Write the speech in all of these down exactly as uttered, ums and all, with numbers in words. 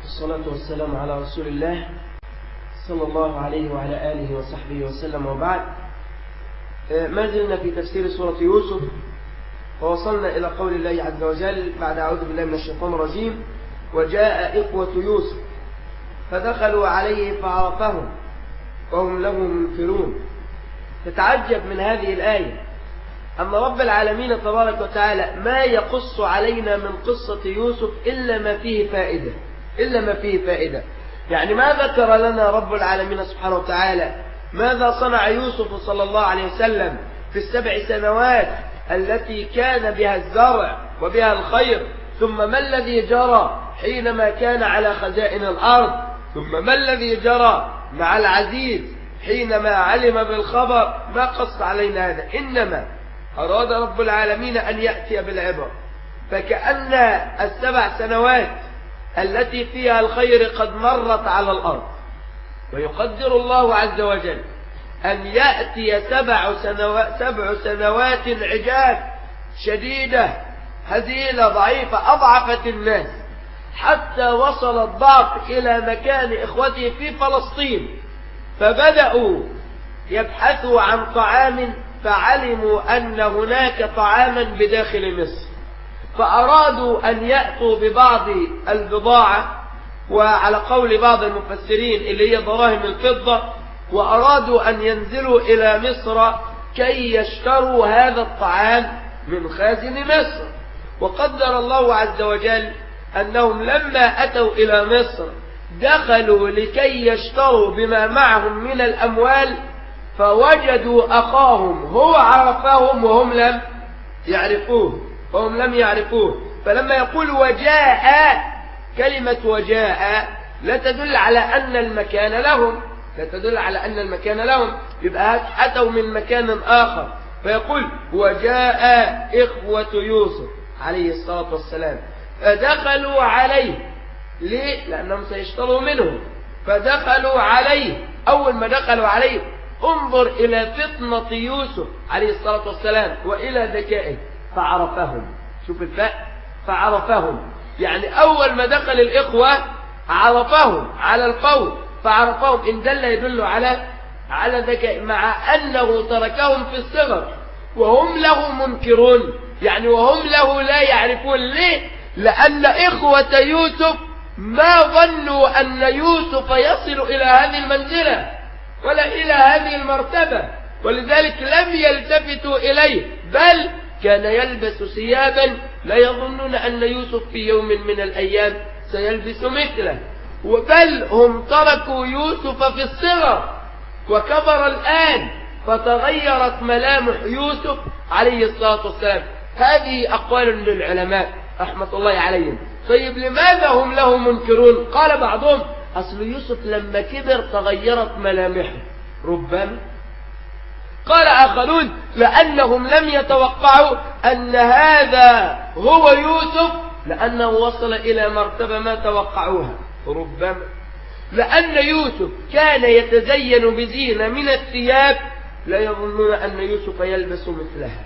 والصلاة والسلام على رسول الله صلى الله عليه وعلى آله وصحبه وسلم، وبعد. ما زلنا في تفسير سورة يوسف، ووصلنا إلى قول الله عز وجل بعد أعوذ بالله من الشيطان الرجيم: وجاء إخوة يوسف فدخلوا عليه فعرفهم وهم له منكرون. تتعجب من هذه الآية أن رب العالمين تبارك وتعالى ما يقص علينا من قصة يوسف إلا ما فيه فائدة إلا ما فيه فائدة يعني ما ذكر لنا رب العالمين سبحانه وتعالى ماذا صنع يوسف صلى الله عليه وسلم في السبع سنوات التي كان بها الزرع وبها الخير، ثم ما الذي جرى حينما كان على خزائن الأرض، ثم ما الذي جرى مع العزيز حينما علم بالخبر. ما قص علينا هذا، إنما أراد رب العالمين أن يأتي بالعبر. فكأن السبع سنوات التي فيها الخير قد مرت على الأرض، ويقدر الله عز وجل أن يأتي سبع سنوات, سبع سنوات عجاف شديدة هزيلة ضعيفة أضعفت الناس، حتى وصل الضعف إلى مكان إخوته في فلسطين، فبدأوا يبحثوا عن طعام، فعلموا أن هناك طعاما بداخل مصر، فأرادوا أن يأتوا ببعض البضاعة، وعلى قول بعض المفسرين اللي هي دراهم الفضة، وأرادوا أن ينزلوا إلى مصر كي يشتروا هذا الطعام من خازن مصر. وقدر الله عز وجل أنهم لما أتوا إلى مصر دخلوا لكي يشتروا بما معهم من الأموال، فوجدوا أخاهم هو عرفهم وهم لم يعرفوه وهم لم يعرفوه فلما يقول وجاء، كلمة وجاء لا تدل على أن المكان لهم لا تدل على أن المكان لهم يبقى أتوا من مكان آخر. فيقول وجاء إخوة يوسف عليه الصلاة والسلام فدخلوا عليه. ليه؟ لأنهم سيشتروا منه. فدخلوا عليه، أول ما دخلوا عليه انظر إلى فطنة يوسف عليه الصلاة والسلام وإلى ذكائه، فعرفهم. شوف الفاء، فعرفهم، يعني أول ما دخل الإخوة عرفهم على القول، فعرفهم إن دل يدل على على ذكاء، مع أنه تركهم في الصغر وهم له منكرون، يعني وهم له لا يعرفون. ليه؟ لأن إخوة يوسف ما ظنوا أن يوسف يصل إلى هذه المنزلة ولا إلى هذه المرتبة، ولذلك لم يلتفتوا إليه، بل كان يلبس ثيابا لا يظنون أن يوسف في يوم من الأيام سيلبس مثله، بل هم تركوا يوسف في الصغر وكبر الآن فتغيرت ملامح يوسف عليه الصلاة والسلام. هذه أقوال للعلماء رحمة الله عليهم. طيب لماذا هم له منكرون؟ قال بعضهم أصل يوسف لما كبر تغيرت ملامحه ربما. قال آخرون لأنهم لم يتوقعوا أن هذا هو يوسف، لأنه وصل إلى مرتبة ما توقعوها ربما، لأن يوسف كان يتزين بزينة من الثياب لا يظنون أن يوسف يلبس مثلها،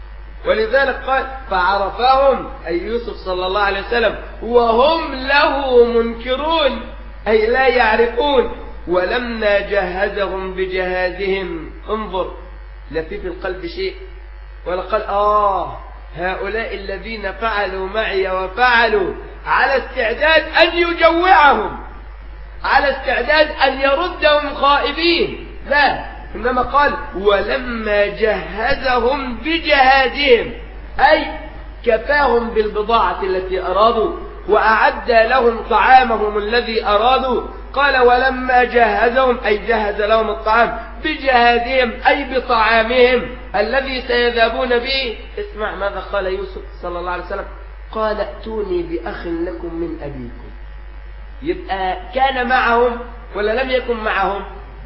ولذلك قال فعرفهم أي يوسف صلى الله عليه وسلم وهم له منكرون، أي لا يعرفون. ولما جهزهم بجهازهم، انظر لا في في القلب شيء، ولا قال آه هؤلاء الذين فعلوا معي وفعلوا، على استعداد أن يجوعهم، على استعداد أن يردهم خائبين، لا، إنما قال ولما جهزهم بجهازهم، أي كفاهم بالبضاعة التي أرادوا وأعد لهم طعامهم الذي أرادوا. قال ولما جهزهم أي جهز لهم الطعام بجهازهم أي بطعامهم الذي سيذهبون به. اسمع ماذا قال يوسف صلى الله عليه وسلم، قال ائتوني بأخ لكم من أبيكم. يبقى كان معهم ولا لم يكن معهم؟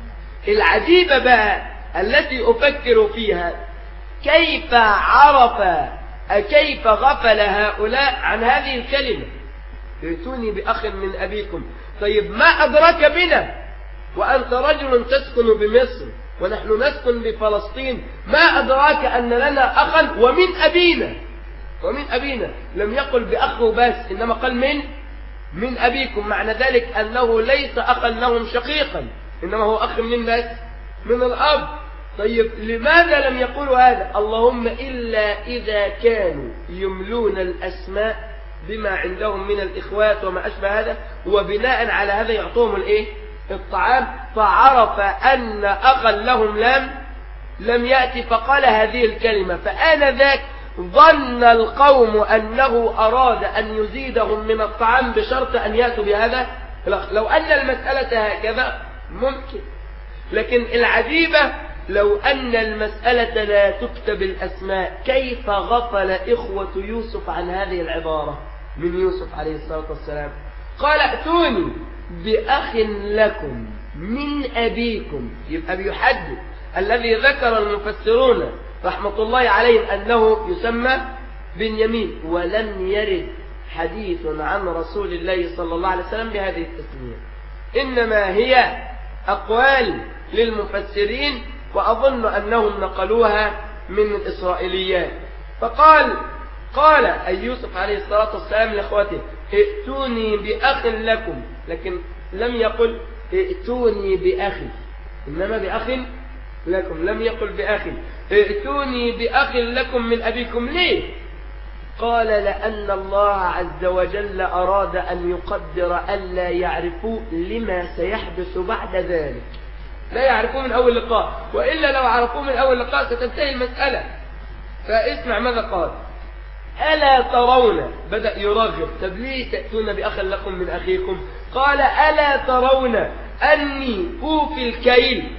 العجيبة بقى التي أفكر فيها كيف عرف كيف غفل هؤلاء عن هذه الكلمة ائتوني بأخ من أبيكم. طيب ما أدرك بنا وأنت رجل تسكن بمصر ونحن نسكن بفلسطين، ما أدراك أن لنا أخا ومن أبينا ومن أبينا؟ لم يقل بأخه بس، إنما قال من من أبيكم، معنى ذلك أنه ليس أخا لهم شقيقا، إنما هو أخ من الناس من الأب. طيب لماذا لم يقولوا هذا؟ اللهم إلا إذا كانوا يملون الأسماء بما عندهم من الإخوات وما أشبه هذا، وبناء على هذا يعطوهم الإيه؟ الطعام، فعرف أن أخا لهم لم لم يأتي فقال هذه الكلمة، فآنذاك ظن القوم أنه أراد أن يزيدهم من الطعام بشرط أن يأتوا بهذا. لو أن المسألة هكذا ممكن، لكن العجيبة لو أن المسألة لا تكتب الأسماء، كيف غفل إخوة يوسف عن هذه العبارة من يوسف عليه الصلاة والسلام؟ قال ائتوني بأخ لكم من أبيكم. يبقى بيحدد الذي ذكر المفسرون رحمة الله عليهم أنه يسمى بنيامين، ولم يرد حديث عن رسول الله صلى الله عليه وسلم بهذه التسمية، إنما هي أقوال للمفسرين، وأظن أنهم نقلوها من الإسرائيليات. فقال قال أي يوسف عليه الصلاة والسلام لأخوته ائتوني بأخ لكم، لكن لم يقل ائتوني بأخي، إنما بأخ لكم، لم يقل بأخي. ائتوني بأخ لكم من أبيكم. ليه؟ قال لأن الله عز وجل أراد أن يقدر ألا يعرفوا لما سيحدث بعد ذلك، لا يعرفوه من أول لقاء، وإلا لو عرفوه من أول لقاء ستنتهي المسألة. فاسمع ماذا قال: ألا ترون، بدأ يرغب، طب ليه تأتون بأخ لكم من أخيكم؟ قال ألا ترون أني أوفي الكيل.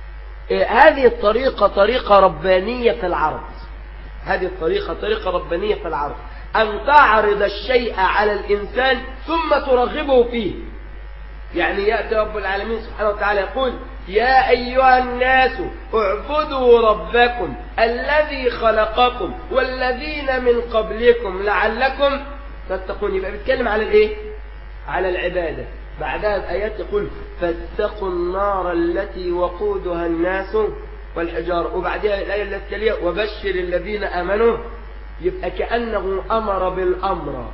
هذه الطريقة طريقة ربانية في العرض، هذه الطريقة طريقة ربانية في العرض، أن تعرض الشيء على الإنسان ثم ترغبه فيه. يعني يأتي رب العالمين سبحانه وتعالى يقول: يا أيها الناس اعبدوا ربكم الذي خلقكم والذين من قبلكم لعلكم تتقون. يبقى بيتكلم على الايه؟ على العبادة. بعدها بآيات يقول: فاتقوا النار التي وقودها الناس والحجارة، وبعدها الآية التي تليها: وبشر الذين آمنوا. يبقى كأنه أمر بالأمر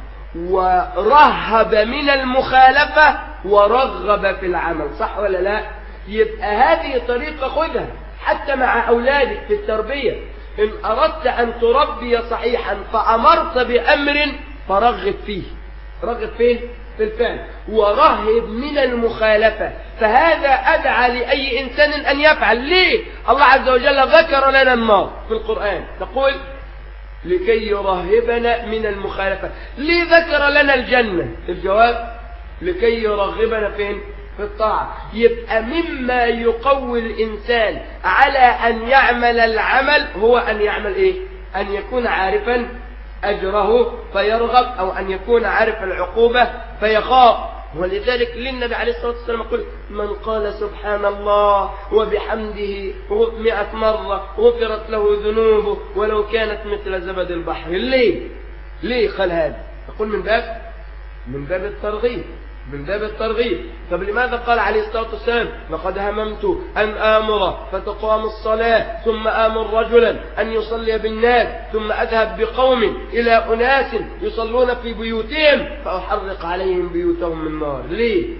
ورهب من المخالفة ورغب في العمل، صح ولا لا؟ يبقى هذه طريقة خذها حتى مع أولادك في التربية. إن أردت أن تربي صحيحا فأمرت بأمر فرغب فيه، رغب فيه في الفعل، ورهب من المخالفة، فهذا أدعى لأي إنسان أن يفعل. ليه؟ الله عز وجل ذكر لنا النار في القرآن، تقول: لكي يرهبنا من المخالفة. ليه ذكر لنا الجنة؟ الجواب: لكي يرغبنا فين؟ في الطاعة. يبقى مما يقوي الإنسان على أن يعمل العمل هو أن يعمل إيه؟ أن يكون عارفا أجره فيرغب، أو أن يكون عارف العقوبة فيخاف. ولذلك للنبي عليه الصلاة والسلام يقول: من قال سبحان الله وبحمده مئة مرة غفرت له ذنوبه ولو كانت مثل زبد البحر. ليه؟ ليه قال هذا؟ يقول من باب من باب الترغيب، من باب الترغيب. طب لماذا قال عليه الصلاة والسلام: لقد هممت أن آمر فتقام الصلاة ثم آمر رجلا أن يصلي بالناس ثم أذهب بقوم إلى أناس يصلون في بيوتهم فأحرق عليهم بيوتهم من نار؟ ليه؟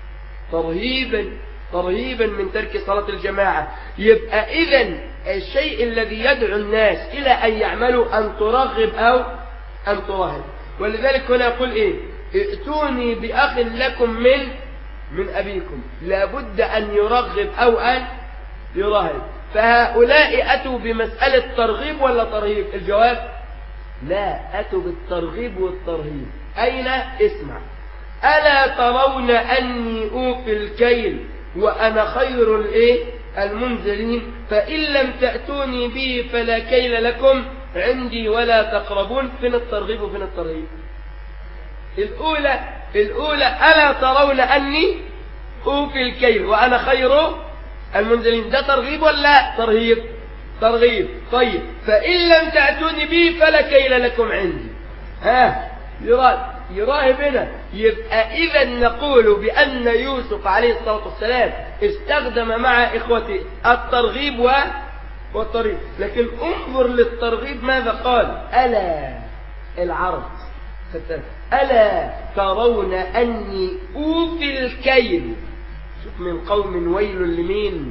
ترهيبا ترهيبا من ترك صلاة الجماعة. يبقى إذن الشيء الذي يدعو الناس إلى أن يعملوا أن ترغب أو أن ترهب. ولذلك هنا يقول إيه؟ ائتوني بأخ لكم من من أبيكم. لابد أن يرغب أو أن يرهب. فهؤلاء أتوا بمسألة ترغيب ولا ترهيب؟ الجواب: لا، أتوا بالترغيب والترهيب. أين؟ اسمع: ألا ترون أني أوفي الكيل وأنا خير الإيه؟ المنزلين، فإن لم تأتوني به فلا كيل لكم عندي ولا تقربون. فين الترغيب وفين الترهيب؟ الأولى الأولى ألا ترون أني أوفي الكيل وأنا خير المنزلين، ده ترغيب ولا ترهيب؟ ترغيب. طيب فإن لم تأتوني به فلا كيل لكم عندي. ها يراهب هنا. يبقى إذا نقول بأن يوسف عليه الصلاة والسلام استخدم مع إخوته الترغيب والترهيب. لكن انظر للترغيب ماذا قال: ألا العرض. ألا ترون أني أوفي الكيل. شوف، من قوم ويل لمين؟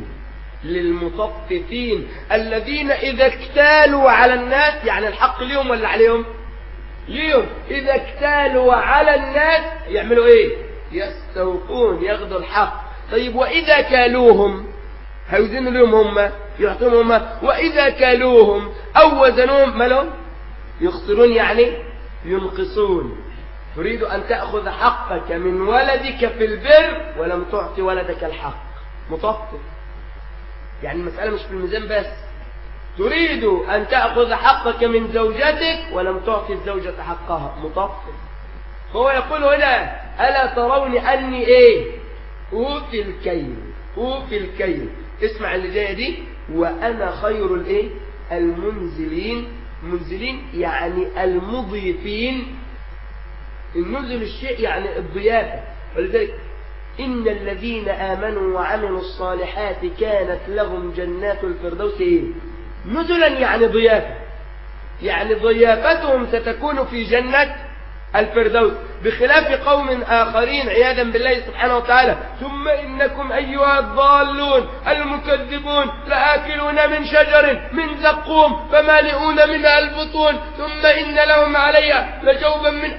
للمطففين الذين إذا اكتالوا على الناس، يعني الحق ليهم ولا عليهم؟ ليهم. إذا اكتالوا على الناس يعملوا إيه؟ يستوفون، ياخذوا الحق. طيب وإذا كالوهم، هيوزنوا لهم هم، يعطون هم. وإذا كالوهم أو وزنوهم، ما لهم؟ يخسرون، يعني ينقصون. تريد أن تأخذ حقك من ولدك في البر ولم تعطي ولدك الحق، مطفف. يعني المسألة مش في الميزان بس. تريد أن تأخذ حقك من زوجتك ولم تعطي الزوجة حقها، مطفف. فهو يقول هنا ألا ترون أني إيه؟ أوفي الكيل، أوفي الكيل. اسمع اللي جاية دي، وأنا خير الإيه؟ المنزلين. منزلين يعني المضيفين. النزل الشيء يعني الضيافة. ولذلك إن الذين آمنوا وعملوا الصالحات كانت لهم جنات الفردوس إيه؟ نزلا، يعني ضيافة. يعني ضيافتهم ستكون في جنة الفردوس، بخلاف قوم آخرين عياذا بالله سبحانه وتعالى. ثم إنكم أيها الضالون المكذبون لآكلون من شجر من زقوم فمالئون منها البطون ثم إن لهم عليها لشوبا من.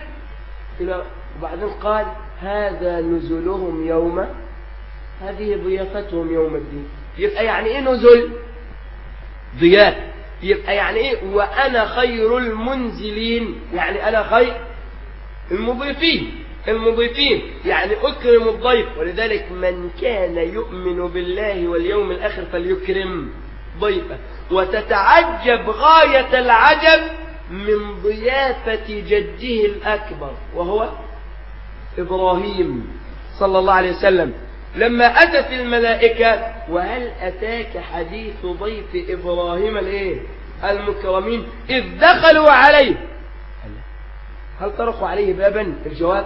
وبعدين قال هذا نزلهم يوم، هذه ضيافتهم يوم الدين. يبقى يعني إيه نزل؟ ضيافة. يبقى يعني إيه وأنا خير المنزلين؟ يعني أنا خير المضيفين. المضيفين يعني أكرم الضيف. ولذلك من كان يؤمن بالله واليوم الآخر فليكرم ضيفه. وتتعجب غاية العجب من ضيافة جده الأكبر وهو إبراهيم صلى الله عليه وسلم، لما أتت الملائكة وهل أتاك حديث ضيف إبراهيم الإيه؟ المكرمين إذ دخلوا عليه. هل طرقوا عليه بابا؟ الجواب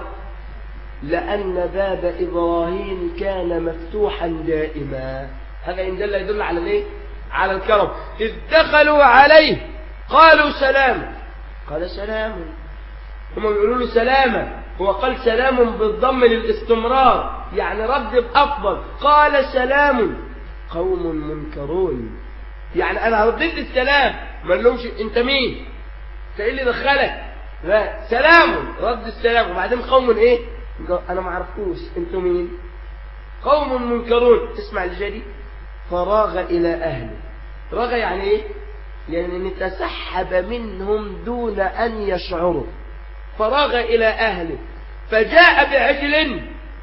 لأن باب إبراهيم كان مفتوحا دائما. هذا إن دل يدل على الإيه؟ على الكرم. إذ دخلوا عليه قالوا سلام. قال سلام، هم بيقولوا له سلامة، هو قال سلام بالضم للاستمرار، يعني رد بأفضل. قال سلام قوم منكرون، يعني أنا رديت السلام، ما لهمش أنت مين؟ أنت إيه اللي دخلك؟ لا، سلام رد السلام. وبعدين قوم إيه؟ أنا ما عرفوش أنتوا مين؟ قوم منكرون. تسمع الجدي فراغ إلى أهله. راغ يعني إيه؟ يعني تسحب منهم دون أن يشعروا. فراغ إلى أهله فجاء بعجل.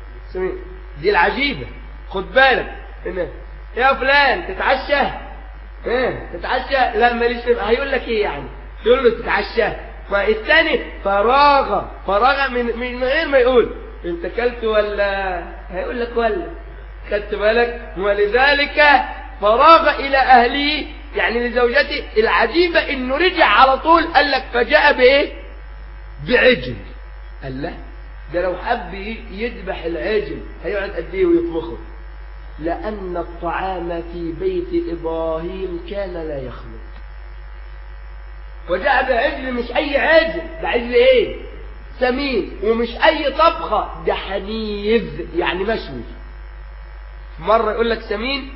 دي العجيبة، خد بالك. يا فلان تتعشى؟ ايه تتعشى؟ لا ماليش. هيقول لك ايه يعني؟ تقول له تتعشى. والثاني فراغ، فراغ من من غير ما يقول انت كلت ولا، هيقول لك ولا. خدت بالك؟ ولذلك فراغ إلى أهله يعني لزوجته. العجيبة إنه رجع على طول، قال لك فجاء بإيه؟ بعجل. قال له ده لو حب يذبح العجل هيقعد قد ايه ويطبخه؟ لأن الطعام في بيت إبراهيم كان لا يخلق. وجاء بعجل، مش أي عجل، ده عجل إيه؟ سمين. ومش أي طبخة، ده حنيذ يعني مشوي. مرة يقول لك سمين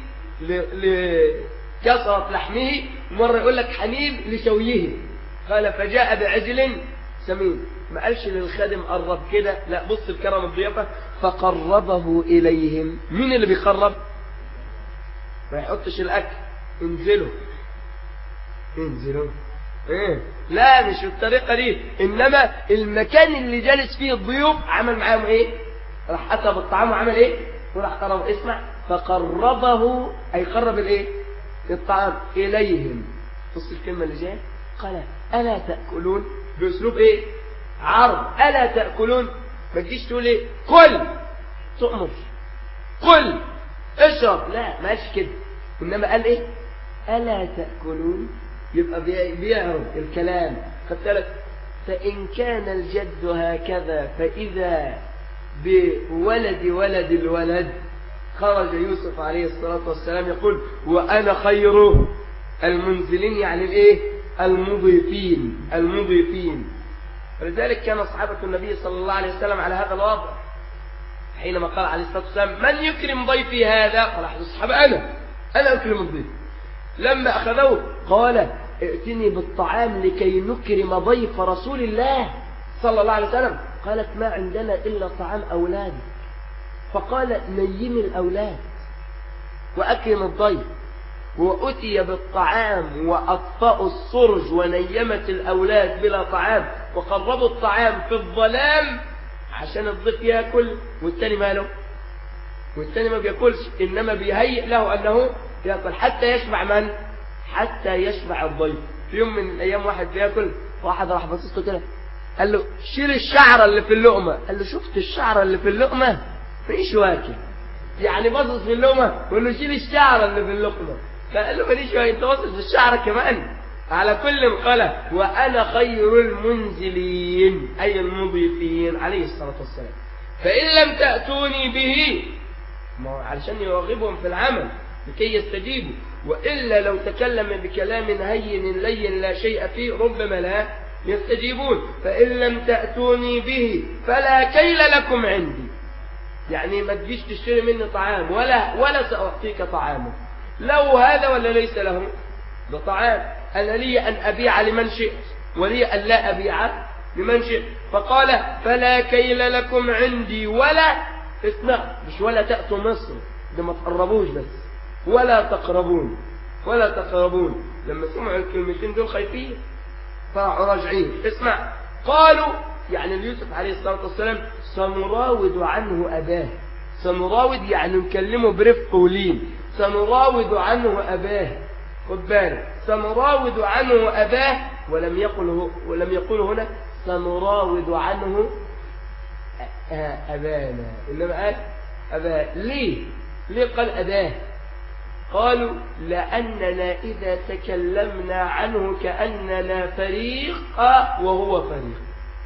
لكثرة لحمه، مرة يقول لك حنيذ لشويه. قال فجاء بعجل سمين. ما قالش للخادم قرب كده، لا، بص الكرم الضيافة. فقربه إليهم. مين اللي بيقرب؟ ما يحطش الأكل، انزلوا انزلوا ايه، لا مش بالطريقة دي. إنما المكان اللي جالس فيه الضيوف عمل معاهم ايه؟ راح أتى بالطعام وعمل ايه؟ وراح قرب. اسمع، فقربه أي قرب الايه؟ الطعام إليهم. بص الكلمة اللي جايه، قال ألا تأكلون؟ بأسلوب ايه؟ عرض. ألا تأكلون؟ ما تجيش تقول ايه؟ كل، تؤمر كل اشرب، لا ماشي كده. إنما قال ايه؟ ألا تأكلون؟ يبقى بيعرض الكلام. خدت فإن كان الجد هكذا فإذا بولد ولد الولد. خرج يوسف عليه الصلاة والسلام يقول وأنا خير المنزلين، يعني الايه؟ المضيفين. المضيفين ولذلك كان صحابة النبي صلى الله عليه وسلم على هذا الوضع، حينما قال عليه الصلاة والسلام من يكرم ضيفي هذا؟ قال أحد الصحابة أنا أنا أكرم الضيف. لما أخذوه قال ائتني بالطعام لكي نكرم ضيف رسول الله صلى الله عليه وسلم. قالت ما عندنا إلا طعام أولادي. فقال نيم الأولاد وأكرم الضيف. وأتي بالطعام وأطفأوا السرج ونيمت الأولاد بلا طعام، وقربوا الطعام في الظلام عشان الضيف يأكل، والتاني ماله؟ والتاني ما بيأكلش، إنما بيهيئ له أنه يأكل حتى يشبع من؟ حتى يشبع الضيف. في يوم من الأيام واحد بيأكل، واحد راح بصيصته كده قال له شيل الشعرة اللي في اللقمة. قال له شفت الشعرة اللي في اللقمة؟ مفيش واكل. يعني بصص في اللقمة وقال له شيل الشعرة اللي في اللقمة. فقال له ماليش واكل، انت بصص في الشعرة كمان. على كل قال وأنا خير المنزلين أي المضيفين عليه الصلاة والسلام. فإن لم تأتوني به، ما علشان يرغبهم في العمل لكي يستجيبوا، وإلا لو تكلم بكلام هين لين لا شيء فيه ربما لا يستجيبون. فإن لم تأتوني به فلا كيل لكم عندي، يعني ما تجيش تشتري مني طعام ولا ولا سأعطيك طعاما. لو هذا ولا ليس له بطعام، أنا لي أن أبيع لمن شئت ولي أن لا أبيع لمن شئت. فقال فلا كيل لكم عندي ولا اسمع، مش ولا تأتوا مصر، ده ما تقربوش بس، ولا تقربون ولا تقربون. لما سمعوا الكلمتين دول خايفين فراحوا راجعين. اسمع، قالوا يعني ليوسف عليه الصلاة والسلام سنراود عنه أباه. سنراود يعني نكلمه برفق ولين. سنراود عنه أباه، خد بالك، سنراود عنه أباه، ولم يقل ولم يقل هنا سنراود عنه أبانا، إنما قال أباه. ليه؟ ليه قال أباه؟ قالوا لأننا إذا تكلمنا عنه كأننا فريق وهو فريق.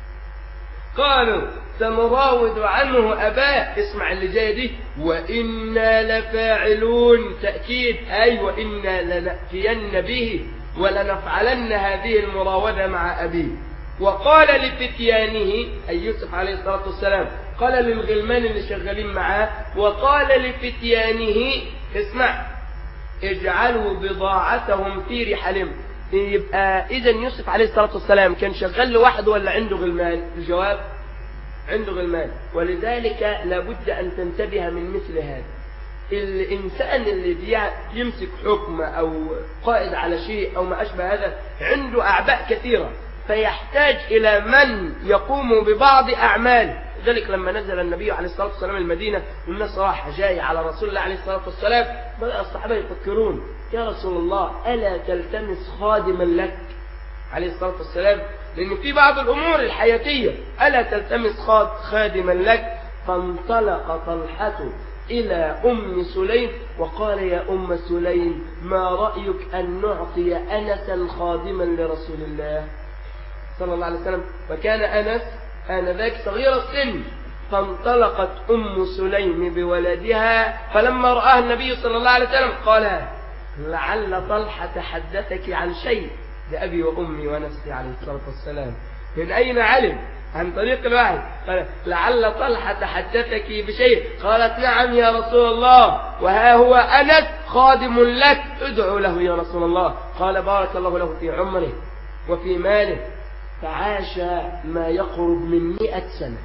قالوا سنراود عنه أباه، اسمع اللي جاي دي، وإنا لفاعلون، تأكيد، أي وإنا لنأتين به ولنفعلن هذه المراودة مع أبيه. وقال لفتيانه أي يوسف عليه الصلاة والسلام قال للغلمان اللي شغالين معاه، وقال لفتيانه اسمع اجعلوا بضاعتهم في رحالهم. يبقى إذا يوسف عليه الصلاة والسلام كان شغال لوحده ولا عنده غلمان؟ الجواب عنده غلمان. ولذلك لابد أن تنتبه من مثل هذا. الإنسان اللي بيمسك حكم أو قائد على شيء أو ما أشبه هذا عنده أعباء كثيرة، فيحتاج إلى من يقوم ببعض أعماله. لذلك لما نزل النبي عليه الصلاة والسلام المدينة والناس راح جاي على رسول الله عليه الصلاة والسلام، بدأ الصحابة يفكرون يا رسول الله ألا تلتمس خادما لك عليه الصلاة والسلام، لأن في بعض الأمور الحياتية ألا تلتمس خادما لك. فانطلق طلحة إلى أم سليم وقال يا أم سليم ما رأيك أن نعطي أنسا خادما لرسول الله صلى الله عليه وسلم؟ وكان أنس آنذاك صغير السن. فانطلقت أم سليم بولدها، فلما رآه النبي صلى الله عليه وسلم قال لعل طلحة حدثك عن شيء بأبي وأمي ونفسي عليه الصلاة والسلام. من أين علم؟ عن طريق الوحي. قال لعل طلحة حدثك بشيء. قالت نعم يا رسول الله، وها هو أنس خادم لك، ادعو له يا رسول الله. قال بارك الله له في عمره وفي ماله، فعاش ما يقرب من مئة سنة،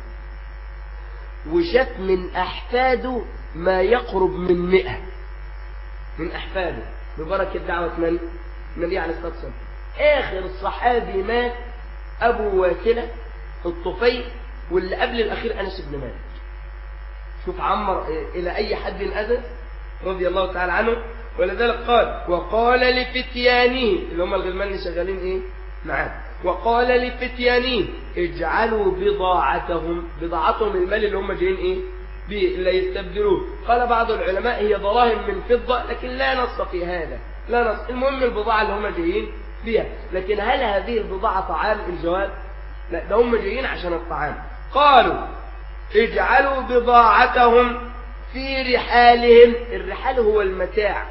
وشاف من أحفاده ما يقرب من مئة من أحفاده ببركة دعوة من؟ النبي عليه الصلاة والسلام. آخر صحابي مات أبو واكلة الطفيل، واللي قبل الأخير أنس بن مالك. شوف عمر إلى أي حد أذى رضي الله تعالى عنه. ولذلك قال وقال لفتيانه اللي هم الغلمان اللي شغالين إيه معاه، وقال لفتيانه اجعلوا بضاعتهم، بضاعتهم المال اللي هم جايين إيه بيه اللي يستبدلوه. قال بعض العلماء هي دراهم من فضة، لكن لا نص في هذا، لا نص. المهم البضاعة اللي هم جايين بيها. لكن هل هذه البضاعة طعام؟ الجواب لا، ده هم جايين عشان الطعام. قالوا اجعلوا بضاعتهم في رحالهم. الرحال هو المتاع،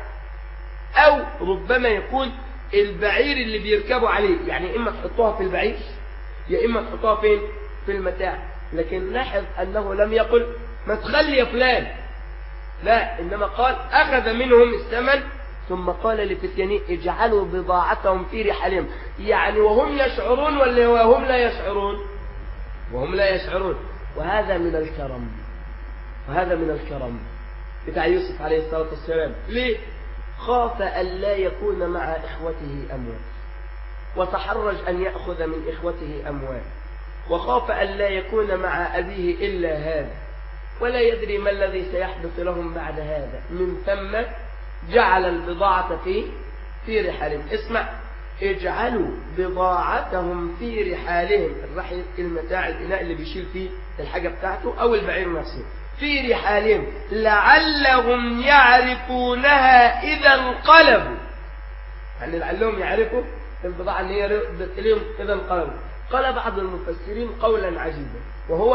أو ربما يكون البعير اللي بيركبوا عليه، يعني إما تحطوها في البعير يا إما تحطها فين؟ في المتاع. لكن لاحظ أنه لم يقل ما تخلي يا فلان، لا، إنما قال أخذ منهم الثمن ثم قال لفتيانه اجعلوا بضاعتهم في رحالهم، يعني وهم يشعرون ولا وهم لا يشعرون؟ وهم لا يشعرون. وهذا من الكرم، وهذا من الكرم بتاع يوسف عليه الصلاة والسلام. ليه؟ خاف أن لا يكون مع إخوته أموال، وتحرج أن يأخذ من إخوته أموال، وخاف أن لا يكون مع أبيه إلا هذا، ولا يدري ما الذي سيحدث لهم بعد هذا. من ثم جعل البضاعة في في رحالهم. اسمع، اجعلوا بضاعتهم في رحالهم. الرحل المتاع، الإناء اللي بيشيل فيه الحاجة بتاعته أو البعير نفسه، في رحالهم لعلهم يعرفونها إذا انقلبوا. يعني لعلهم يعرفوا البضاعة اللي هي ردت إليهم إذا انقلبوا. قال بعض المفسرين قولا عجيبا، وهو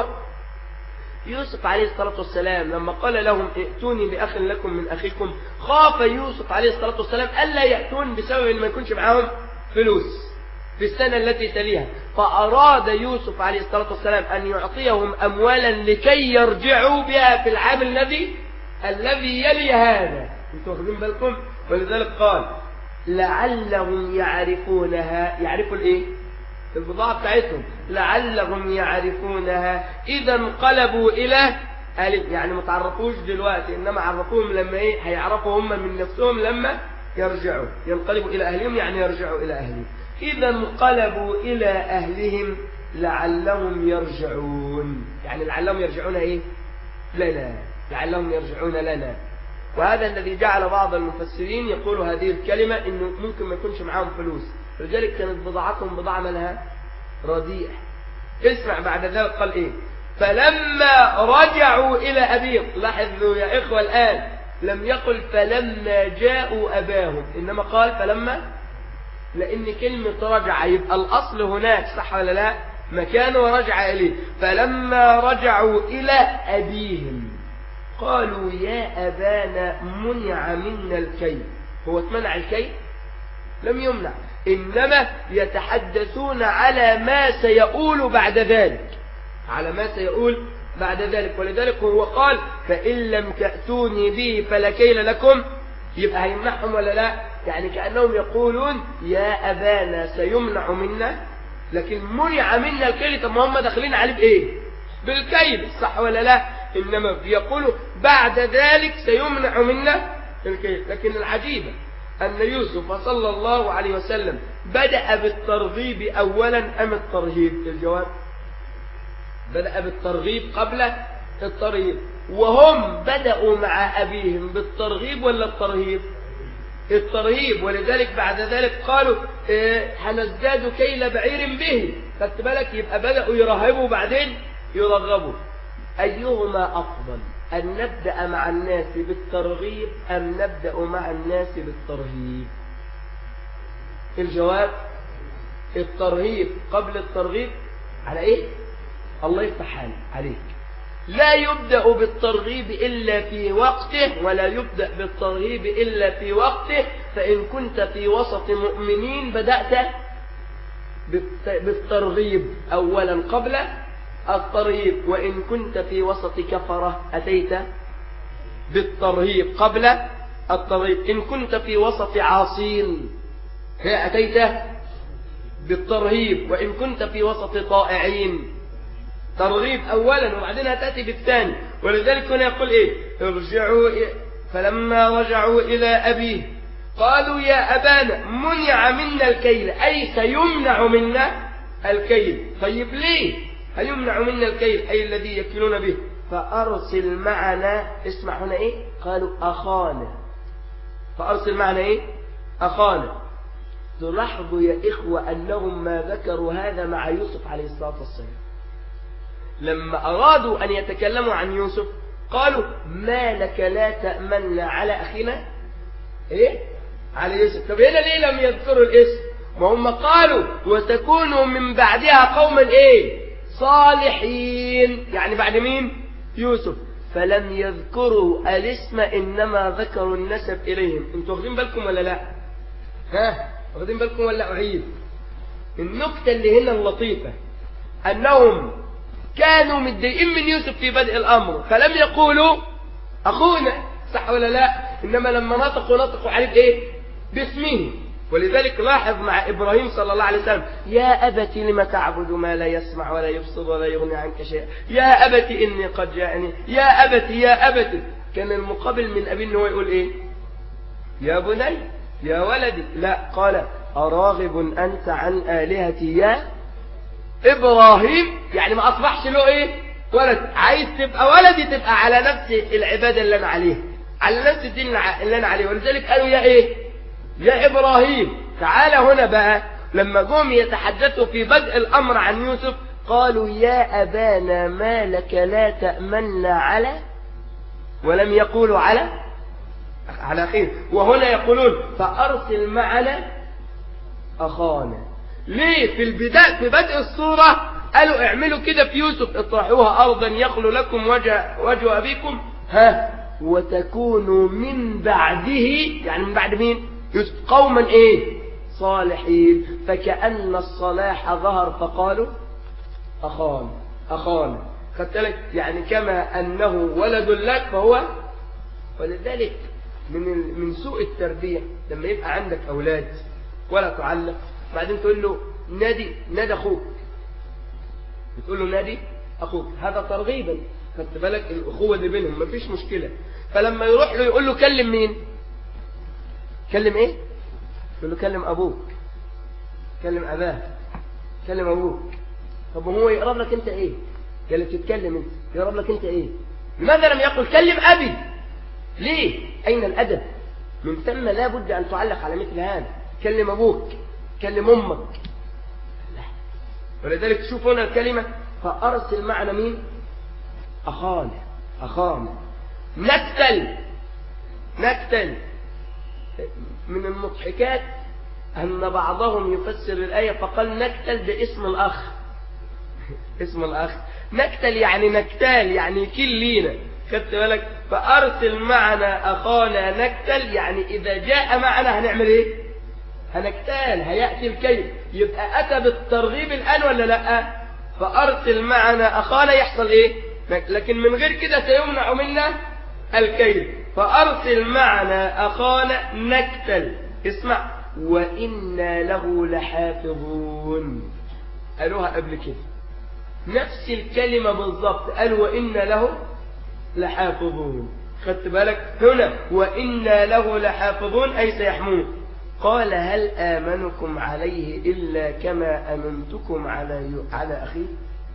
يوسف عليه الصلاة والسلام لما قال لهم ائتوني بأخ لكم من أخيكم، خاف يوسف عليه الصلاة والسلام ألا يأتون بسبب ما يكونش معاهم فلوس في السنة التي تليها، فأراد يوسف عليه الصلاة والسلام أن يعطيهم أموالا لكي يرجعوا بها في العام الذي الذي يلي هذا. انتوا واخدين بالكم؟ ولذلك قال لعلهم يعرفونها، يعرفوا الايه؟ البضاعة بتاعتهم، لعلهم يعرفونها إذا انقلبوا إلى أهلهم. يعني ما تعرفوش دلوقتي، إنما عرفوهم لما إيه؟ هيعرفوا هم من نفسهم لما يرجعوا، ينقلبوا إلى أهلهم يعني يرجعوا إلى أهلهم. إذا انقلبوا إلى أهلهم لعلهم يرجعون، يعني لعلهم يرجعون إيه؟ لنا، لعلهم يرجعون لنا. وهذا الذي جعل بعض المفسرين يقول هذه الكلمة إنه ممكن ما يكونش معاهم فلوس، لذلك كانت بضاعتهم بضاعة مالها رديئة. اسمع بعد ذلك قال إيه؟ فلما رجعوا إلى أبيهم. لاحظوا يا إخوة الآن لم يقل فلما جاءوا أباهم، إنما قال فلما، لأن كلمة رجع يبقى الأصل هناك، صح ولا لا؟ مكان ورجع إليه. فلما رجعوا إلى أبيهم قالوا يا أبانا منع منا الكيل. هو اتمنع الكيل؟ لم يمنع، إنما يتحدثون على ما سيقول بعد ذلك، على ما سيقول بعد ذلك. ولذلك هو قال فإن لم تأتوني به فلا كيل لكم. يبقى هيمنعهم ولا لا؟ يعني كأنهم يقولون يا أبانا سيمنع منا، لكن منع منا الكيل. طب ما هم داخلين عليه بإيه؟ بالكيل، صح ولا لا؟ إنما يقولوا بعد ذلك سيمنع منا الكيل. لكن العجيبة أن يوسف صلى الله عليه وسلم بدأ بالترغيب أولا أم الترهيب؟ الجواب بدأ بالترغيب قبل الترهيب. وهم بدأوا مع أبيهم بالترغيب ولا الترهيب؟ الترهيب. ولذلك بعد ذلك قالوا هنزداد إيه كيل بعير به. خدت بالك؟ يبقى بدأوا يرهبوا بعدين يرغبوا. أيهما أفضل، أن نبدأ مع الناس بالترغيب أم نبدأ مع الناس بالترهيب؟ الجواب الترهيب قبل الترغيب. على إيه؟ الله يفتح عليك. لا يبدأ بالترغيب إلا في وقته، ولا يبدأ بالترهيب إلا في وقته. فإن كنت في وسط مؤمنين بدأت بالترغيب أولا قبل الترهيب، وإن كنت في وسط كفرة أتيت بالترهيب قبل الترهيب. إن كنت في وسط عاصين أتيت بالترهيب، وإن كنت في وسط طائعين ترغيب أولا وبعدين هتأتي بالثاني. ولذلك هنا يقول إيه؟ ارجعوا إيه؟ فلما رجعوا إلى أبيه قالوا يا أبانا منع منا الكيل، أي سيمنع منا الكيل. طيب ليه هيمنع منا الكيل؟ أي الذي يكيلون به. فأرسل معنا، اسمع هنا إيه؟ قالوا أخانا. فأرسل معنا إيه؟ أخانا. تلاحظوا يا إخوة أنهم ما ذكروا هذا مع يوسف عليه الصلاة والسلام. لما أرادوا أن يتكلموا عن يوسف قالوا ما لك لا تأمن على أخينا إيه؟ على يوسف. طب هنا ليه لم يذكروا الاسم؟ ما هم قالوا وتكونوا من بعدها قوما إيه؟ صالحين، يعني بعد مين؟ يوسف. فلم يذكروا الاسم، إنما ذكروا النسب إليهم. انتوا واخدين بالكم ولا لا؟ ها؟ واخدين بالكم ولا أعيد؟ النكتة اللي هنا اللطيفة أنهم كانوا متضايقين من يوسف في بدء الأمر فلم يقولوا أخونا، صح ولا لا؟ إنما لما نطقوا نطقوا عليه بإيه؟ باسمه. ولذلك لاحظ مع إبراهيم صلى الله عليه وسلم: يا أبت لم تعبد ما لا يسمع ولا يبصر ولا يغني عنك شيئا، يا أبت إني قد جاءني، يا أبت يا أبت. كان المقابل من أبي إنه يقول إيه؟ يا بني، يا ولدي. لا، قال: أراغب أنت عن آلهتي يا إبراهيم. يعني ما أصبحش له إيه؟ ولد. عايز تبقى ولدي تبقى على نفس العبادة اللي أنا عليها، على نفس الدين اللي أنا عليه. ولذلك قالوا يا إيه؟ يا إبراهيم. تعالى هنا بقى لما جم يتحدثوا في بدء الأمر عن يوسف قالوا: يا أبانا ما لك لا تأمنا على، ولم يقولوا على على خير. وهنا يقولون: فأرسل معنا أخانا. ليه في البداية في بدء الصورة قالوا اعملوا كده في يوسف: اطرحوها أرضا يخلو لكم وجه, وجه أبيكم ها وتكونوا من بعده، يعني من بعد مين؟ يوسف، قوما ايه؟ صالحين. فكأن الصلاح ظهر فقالوا أخانا أخانا. خدت لك؟ يعني كما أنه ولد لك فهو. ولذلك من من سوء التربية لما يبقى عندك أولاد ولا تعلق، بعدين تقول له نادي نادي أخوك، بتقول له نادي أخوك، هذا ترغيبا. خدت بالك؟ الأخوة اللي بينهم مفيش مشكلة. فلما يروح له يقول له كلم مين؟ كلم ايه؟ يقول له كلم أبوك، كلم أباه، كلم أبوك. طب وهو يقرب لك أنت إيه؟ قال لك تتكلم أنت، يقرب لك أنت إيه؟ لماذا لم يقل كلم أبي؟ ليه؟ أين الأدب؟ من ثم لا بد أن تعلق على مثل هذا. كلم أبوك، كلم أمك. لا. ولذلك تشوف هنا الكلمة: فأرسل معنا مين؟ أخانا أخانا نكتل نكتل. من المضحكات أن بعضهم يفسر الآية فقال نكتل باسم الأخ. اسم الأخ نكتل يعني نكتال، يعني كل لينا. خدت بالك؟ فأرسل معنا أخانا نكتل، يعني إذا جاء معنا هنعمل إيه؟ هنكتال، هيأتي الكيل. يبقى أتى بالترغيب الآن ولا لأ؟ فأرسل معنا أخانا يحصل إيه؟ لكن من غير كده سيمنع منا الكيل. فأرسل معنا أخانا نكتل. اسمع: وإنا له لحافظون. قالوها قبل كده نفس الكلمة بالضبط، قالوا وإنا له لحافظون. خدت بالك؟ هنا وإنا له لحافظون أي سيحمون. قال: هل آمنكم عليه إلا كما أمنتكم على على أخيه.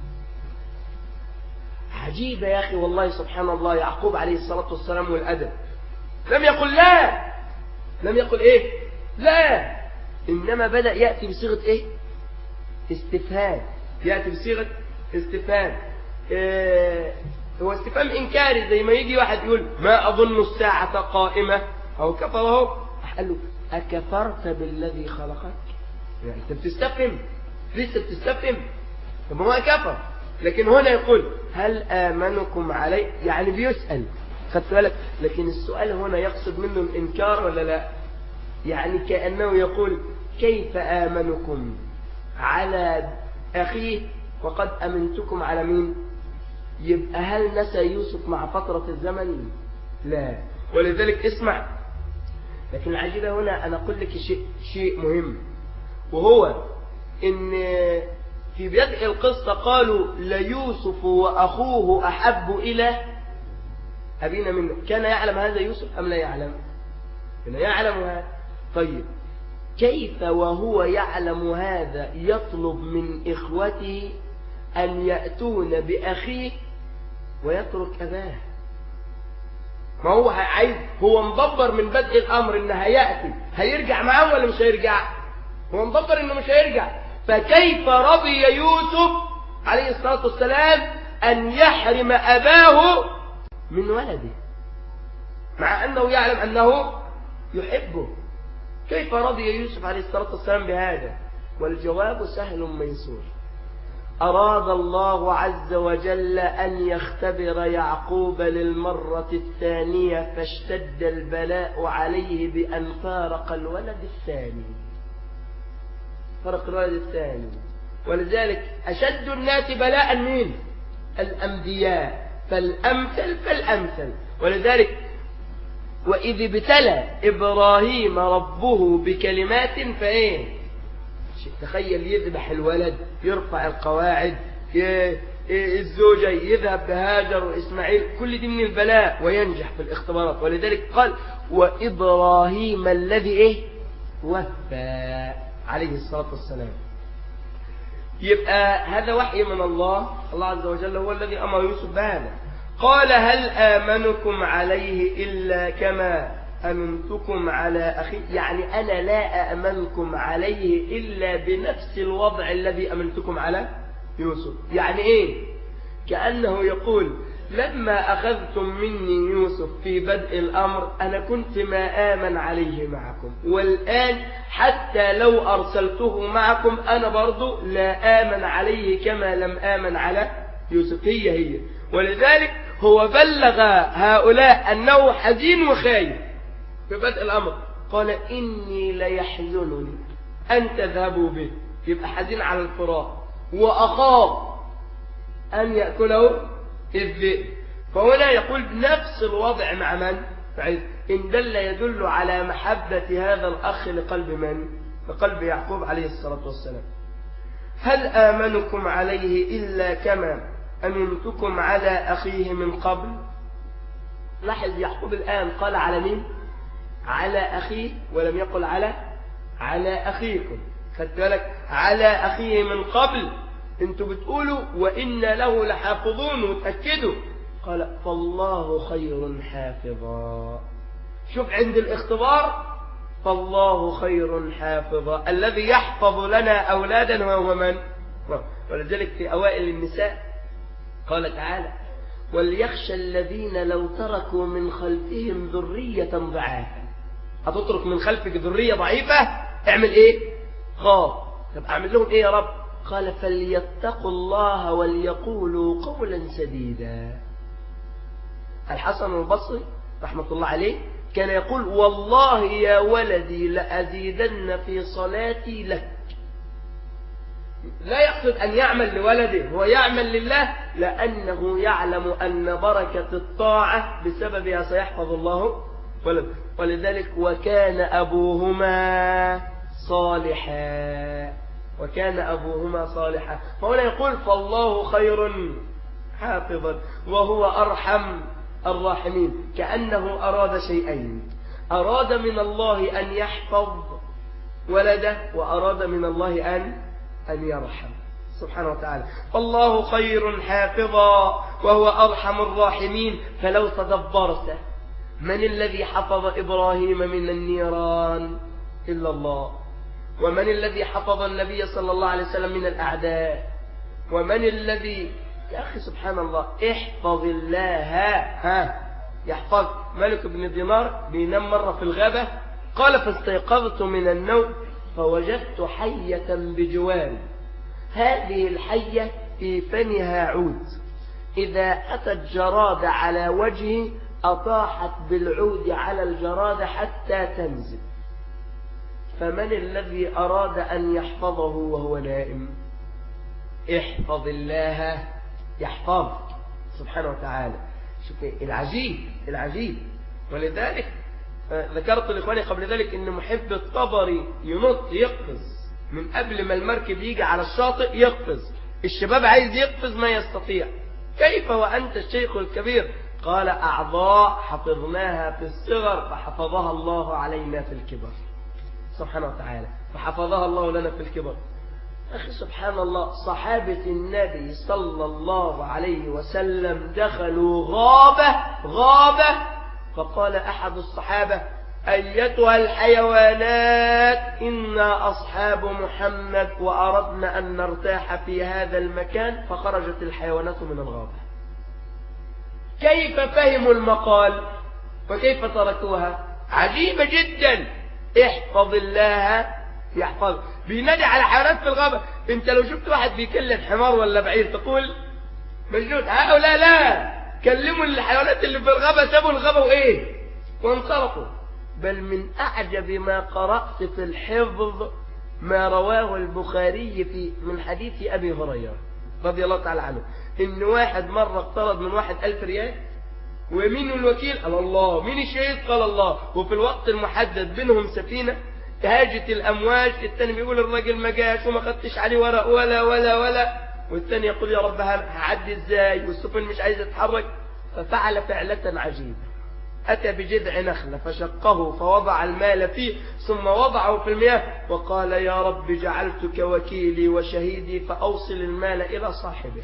عجيبة يا أخي والله، سبحان الله. يعقوب عليه الصلاة والسلام والأدب لم يقل لا، لم يقل إيه؟ لا، إنما بدأ يأتي بصيغة إيه؟ استفهام. يأتي بصيغة استفهام. إيه هو استفهام إنكاري، زي ما يجي واحد يقول ما أظن الساعة قائمة أو كفره، قال له أكفرت بالذي خلقك؟ يعني أنت بتستفهم، لسه بتستفهم. طب ما كفر. لكن هنا يقول هل آمنكم عليه، يعني بيسأل. خدت بالك؟ لكن السؤال هنا يقصد منه الإنكار ولا لا؟ يعني كأنه يقول كيف آمنكم على أخيه وقد أمنتكم على مين؟ يبقى هل نسى يوسف مع فترة الزمن؟ لا. ولذلك اسمع، لكن العجيبة هنا أنا أقول لك شيء, شيء مهم، وهو إن في بدء القصة قالوا ليوسف وأخوه أحب إلى أبينا منه. كان يعلم هذا يوسف أم لا يعلم؟ كان يعلم هذا. طيب كيف وهو يعلم هذا يطلب من إخوته أن يأتون بأخيه ويترك أباه؟ ما هو عايز، هو مدبر من بدء الأمر إنه هيأتي، هيرجع معاه ولا مش هيرجع؟ هو مدبر إنه مش هيرجع. فكيف رضي يوسف عليه الصلاة والسلام أن يحرم أباه من ولده مع أنه يعلم أنه يحبه؟ كيف رضي يوسف عليه الصلاة والسلام بهذا؟ والجواب سهل ميسور. أراد الله عز وجل أن يختبر يعقوب للمرة الثانية، فاشتد البلاء عليه بأن فارق الولد الثاني. فرق الولد الثاني ولذلك أشد الناس بلاء مين؟ الأنبياء، فالأمثل فالأمثل. ولذلك وإذ ابتلى إبراهيم ربه بكلمات فإيه؟ تخيل يذبح الولد، يرفع القواعد، الزوجة يذهب بهاجر وإسماعيل، كل دي من البلاء وينجح في الاختبارات. ولذلك قال وإبراهيم الذي إيه؟ وفى عليه الصلاة والسلام. يبقى هذا وحي من الله، الله عز وجل هو الذي أمر يوسف بهذا. قال هل آمنكم عليه إلا كما أمنتكم على أخي، يعني أنا لا أأمنكم عليه إلا بنفس الوضع الذي أمنتكم على يوسف. يعني إيه؟ كأنه يقول لما أخذتم مني يوسف في بدء الأمر أنا كنت ما آمن عليه معكم، والآن حتى لو أرسلته معكم أنا برضو لا آمن عليه كما لم آمن على يوسف. هي هي. ولذلك هو بلغ هؤلاء أنه حزين وخايف في بدء الأمر، قال إني ليحزنني أن تذهبوا به، يبقى حزين على الفراق، وأخاف أن يأكله الذئب. فهنا يقول نفس الوضع مع من؟ إن دل يدل على محبة هذا الأخ لقلب من؟ لقلب يعقوب عليه الصلاة والسلام. هل آمنكم عليه إلا كما أمنتكم على أخيه من قبل؟ لاحظ يعقوب الآن قال على مين؟ على أخيه، ولم يقل على على أخيكم. خدت بالك؟ على أخيه من قبل. انتوا بتقولوا وإن له لحافظون وتأكدوا، قال فالله خير حافظا. شوف عند الاختبار فالله خير حافظا، الذي يحفظ لنا أولادنا هو من؟ ولذلك في أوائل النساء قال تعالى وليخشى الذين لو تركوا من خلفهم ذرية ضعافا. هتترك من خلفك ذرية ضعيفة، اعمل ايه؟ خاف. طب اعمل لهم ايه يا رب؟ قال فليتقوا الله وليقولوا قولا سديدا. الحسن البصري رحمة الله عليه كان يقول والله يا ولدي لأزيدن في صلاتي لك. لا يقصد أن يعمل لولده، هو يعمل لله لأنه يعلم أن بركة الطاعة بسببها سيحفظ الله ولده. ولذلك وكان أبوهما صالحا، وكان أبوهما صالحا. فهنا يقول فالله خير حافظا وهو أرحم الراحمين. كأنه أراد شيئين، أراد من الله أن يحفظ ولده، وأراد من الله أن أن يرحم سبحانه وتعالى. فالله خير حافظا وهو أرحم الراحمين. فلو تدبرت من الذي حفظ إبراهيم من النيران إلا الله، ومن الذي حفظ النبي صلى الله عليه وسلم من الأعداء، ومن الذي يا أخي سبحان الله احفظ الله ها يحفظ. مالك بن دينار بينام مرة في الغابة قال فاستيقظت من النوم فوجدت حية بجواري، هذه الحية في فمها عود، إذا أتت جراد على وجهي أطاحت بالعود على الجراد حتى تنزل. فمن الذي أراد أن يحفظه وهو نائم؟ احفظ الله يحفظ سبحانه وتعالى. شوف العجيب العجيب. ولذلك ذكرت لإخواني قبل ذلك إن محب الطبري ينط يقفز من قبل ما المركب يجي على الشاطئ، يقفز. الشباب عايز يقفز ما يستطيع. كيف وأنت الشيخ الكبير؟ قال أعضاء حفظناها في الصغر فحفظها الله علينا في الكبر سبحانه وتعالى، فحفظها الله لنا في الكبر. أخي سبحان الله صحابة النبي صلى الله عليه وسلم دخلوا غابة غابة فقال أحد الصحابة أيتها الحيوانات إنا أصحاب محمد وأردنا أن نرتاح في هذا المكان، فخرجت الحيوانات من الغابة. كيف فهموا المقال وكيف تركوها؟ عجيبة جدا. احفظ الله يحفظ. بينادي على حيوانات في الغابة. انت لو شفت واحد بيكلم حمار ولا بعير تقول مجنون. هؤلاء لا، كلموا الحيوانات اللي في الغابة، سابوا الغابة وايه وانصرفوا. بل من أعجب ما قرأت في الحفظ ما رواه البخاري في من حديث أبي هريرة رضي الله تعالى عنه، إن واحد مرة اقترض من واحد ألف ريال، ومين الوكيل؟ قال الله. مين الشهيد؟ قال الله. وفي الوقت المحدد بينهم سفينة هاجت الأمواج، الثاني بيقول الراجل ما جاش وما خدتش عليه ورق ولا ولا ولا، والثاني يقول يا رب هعدي ازاي والسفن مش عايزة تتحرك. ففعل فعلة عجيبة، أتى بجذع نخلة فشقه فوضع المال فيه ثم وضعه في المياه وقال يا رب جعلتك وكيلي وشهيدي فأوصل المال إلى صاحبه.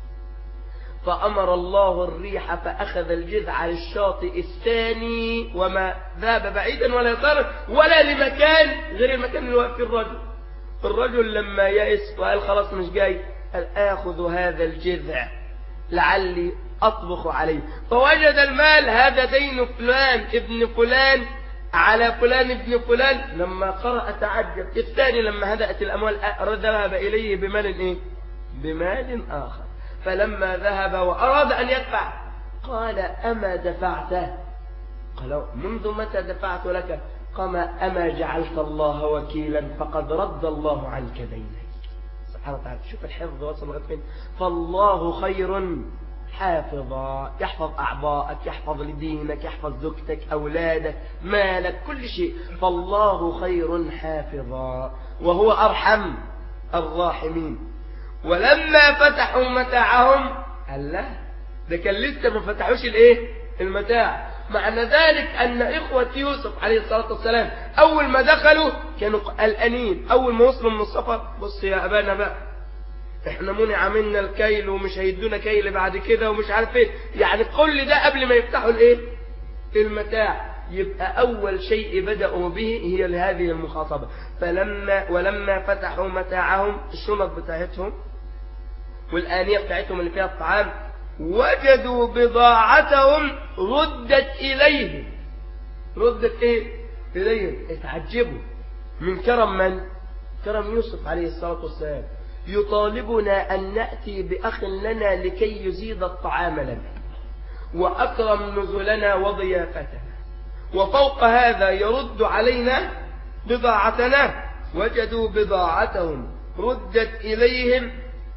فأمر الله الريح فأخذ الجذع للشاطئ الثاني وما ذهب بعيدا ولا يسار ولا لمكان غير المكان اللي واقف فيه الرجل. الرجل لما يئس وقال خلاص مش جاي، قال آخذ هذا الجذع لعلي أطبخ عليه. فوجد المال، هذا دين فلان ابن فلان على فلان ابن فلان. لما قرأ تعجب. الثاني لما هدأت الأموال ذهب إليه بمال إيه؟ بمال آخر. فلما ذهب وأراد أن يدفع قال أما دفعته؟ قال منذ متى دفعت لك؟ قال أما جعلت الله وكيلا فقد رد الله عنك دينك. سبحانه وتعالى. شوف الحفظ وصل لغاية فين. فالله خير حافظا، يحفظ أعضاءك، يحفظ لدينك، يحفظ زوجتك، أولادك، مالك، كل شيء. فالله خير حافظا وهو أرحم الراحمين. ولما فتحوا متاعهم، الله ده كان لسه ما فتحوش الايه المتاع. معنى ذلك أن إخوة يوسف عليه الصلاة والسلام أول ما دخلوا كانوا قلقانين. أول ما وصلوا من السفر بص يا أبانا بقى احنا منع منا الكيل ومش هيدونا كيل بعد كده ومش عارف ايه، يعني كل ده قبل ما يفتحوا الايه المتاع. يبقى أول شيء بدأوا به هي هذه المخاطبة. فلما ولما فتحوا متاعهم، الشنط بتاعتهم والآنية بتاعتهم اللي فيها الطعام، وجدوا بضاعتهم ردت إليهم. ردت إيه؟ إليهم. اتعجبوا من كرم من؟ كرم يوسف عليه الصلاة والسلام. يطالبنا أن نأتي بأخ لنا لكي يزيد الطعام لنا، وأكرم نزلنا وضيافتنا، وفوق هذا يرد علينا بضاعتنا. وجدوا بضاعتهم ردت إليهم.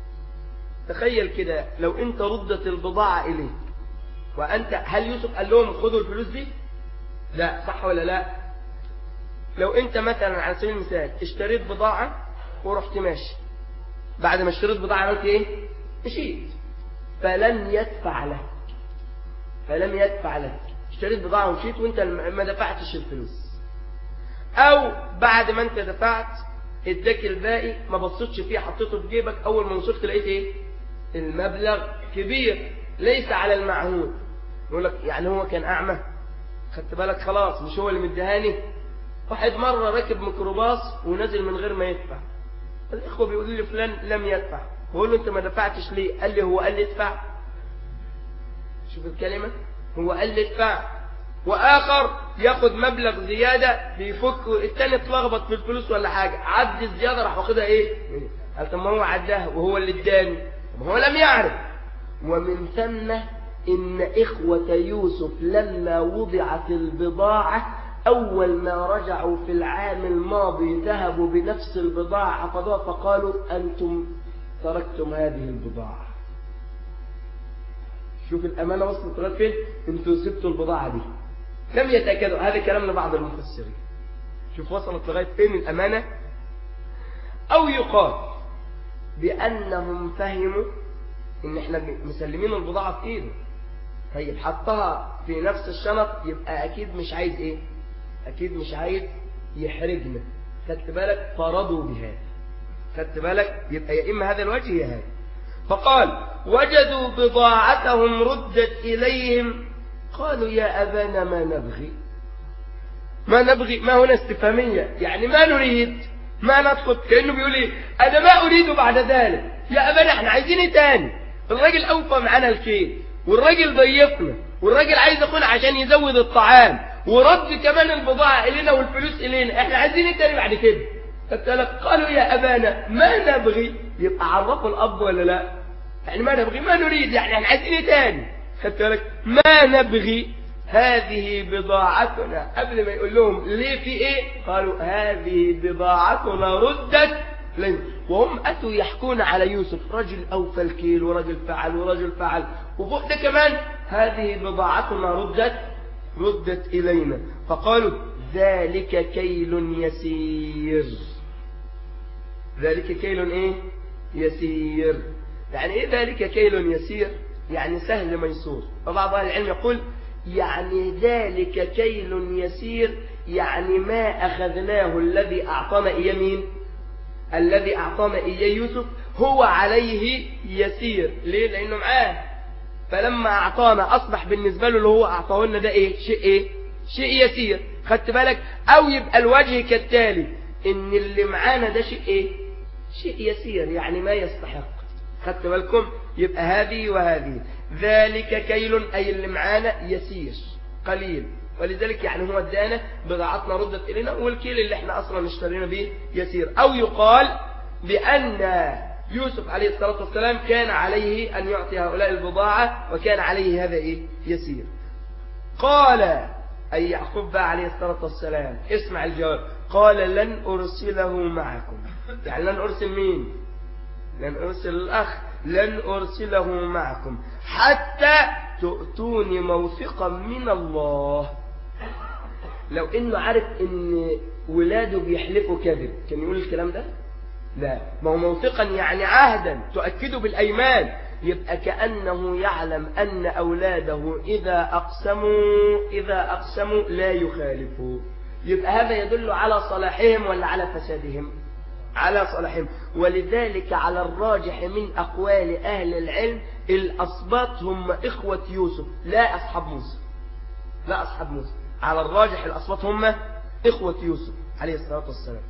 تخيل كده لو أنت ردت البضاعة إليك وأنت، هل يوسف قال لهم خذوا الفلوس دي؟ لا، صح ولا لا؟ لو أنت مثلا على سبيل المثال اشتريت بضاعة ورحت ماشي، بعد ما اشتريت بضاعة عملت ايه؟ مشيت، فلم يدفع لك فلم يدفع لك اشتريت بضاعة ومشيت وانت ما دفعتش الفلوس، او بعد ما انت دفعت اداك الباقي ما بصيتش فيه حطيته في جيبك، اول ما وصلت لقيت ايه؟ المبلغ كبير ليس على المعهود. يقول لك يعني هو كان اعمى؟ خدت بالك خلاص مش هو اللي مديهاني. واحد مرة راكب ميكروباص ونزل من غير ما يدفع، الإخوة بيقولوا لي فلان لم يدفع، بقول له أنت ما دفعتش ليه؟ قال لي هو قال لي ادفع. شوف الكلمة، هو قال لي ادفع. وآخر ياخد مبلغ زيادة بيفك، التاني اتلخبط في الفلوس ولا حاجة، عد الزيادة راح واخدها ايه؟ قال طب ما هو عداها وهو اللي اداني، ما هو لم يعرف. ومن ثم إن إخوة يوسف لما وضعت البضاعة أول ما رجعوا في العام الماضي ذهبوا بنفس البضاعة حفظوها فقالوا أنتم تركتم هذه البضاعة. شوف الأمانة وصلت لغاية فين؟ أنتم سبتوا البضاعة دي. لم يتأكدوا، هذا كلام لبعض المفسرين. شوف وصلت لغاية فين الأمانة. أو يقال بأنهم فهموا إن إحنا مسلمين البضاعة في إيده، طيب حطها في نفس الشنط يبقى أكيد مش عايز إيه؟ أكيد مش عايز يحرجنا. خدت بالك؟ فرضوا بهذا. خدت بالك؟ يبقى يا إما هذا الوجه يا هذا. فقال وجدوا بضاعتهم ردت إليهم قالوا يا أبانا ما نبغي. ما نبغي ما هنا استفهامية، يعني ما نريد، ما نطلب، كأنه بيقول إيه؟ أنا ما أريد بعد ذلك. يا أبانا إحنا عايزين إيه تاني؟ الراجل أوفى معانا الكيل، والراجل ضيفنا، والراجل عايز يكون عشان يزود الطعام، ورد كمان البضاعة إلينا والفلوس إلينا، إحنا عايزين إيه تاني بعد كده؟ قالوا يا أبانا ما نبغي. يبقى عرفوا الأب ولا لا؟ يعني ما نبغي ما نريد، يعني احنا عايزين ايه تاني؟ خدت بالك؟ ما نبغي هذه بضاعتنا، قبل ما يقول لهم ليه في ايه قالوا هذه بضاعتنا ردت لنا. وهم أتوا يحكون على يوسف، رجل أوفى الكيل ورجل فعل ورجل فعل، وفوق ده كمان هذه بضاعتنا ردت ردت إلينا. فقالوا ذلك كيل يسير. ذلك كيل ايه يسير. يعني ايه ذلك كيل يسير؟ يعني سهل ميسور. وبعض اهل العلم يقول يعني ذلك كيل يسير، يعني ما أخذناه الذي أعطانا إياه مين؟ الذي أعطانا إياه يوسف هو عليه يسير. ليه؟ لأنه معاه، فلما أعطانا أصبح بالنسبة له اللي هو أعطاه لنا ده إيه؟ شيء إيه؟ شيء يسير. خدت بالك؟ أو يبقى الوجه كالتالي، إن اللي معانا ده شيء إيه؟ شيء يسير، يعني ما يستحق. خدت بالكم؟ يبقى هذه وهذه. ذلك كيل أي اللي معانا يسير قليل، ولذلك يعني هو ادانا بضاعتنا ردت إلينا، والكيل اللي احنا أصلا اشترينا به يسير. أو يقال بأن يوسف عليه الصلاة والسلام كان عليه أن يعطي هؤلاء البضاعة، وكان عليه هذا إيه؟ يسير. قال أي يعقوب بقى عليه الصلاة والسلام، اسمع الجواب، قال لن أرسله معكم. يعني لن أرسل مين؟ لن أرسل الأخ، لن أرسله معكم حتى تؤتوني موثقا من الله. لو إنه عارف إن ولاده بيحلفوا كذب كان يقول الكلام ده؟ لا، ما هو موثقا يعني عهدا تؤكدوا بالأيمان، يبقى كأنه يعلم أن أولاده إذا أقسموا إذا أقسموا لا يخالفوا. يبقى هذا يدل على صلاحهم ولا على فسادهم؟ على صلاحهم. ولذلك على الراجح من أقوال أهل العلم الأصباط هم إخوة يوسف لا أصحاب موسى، لا أصحاب موسى. على الراجح الأصباط هم إخوة يوسف عليه الصلاة والسلام.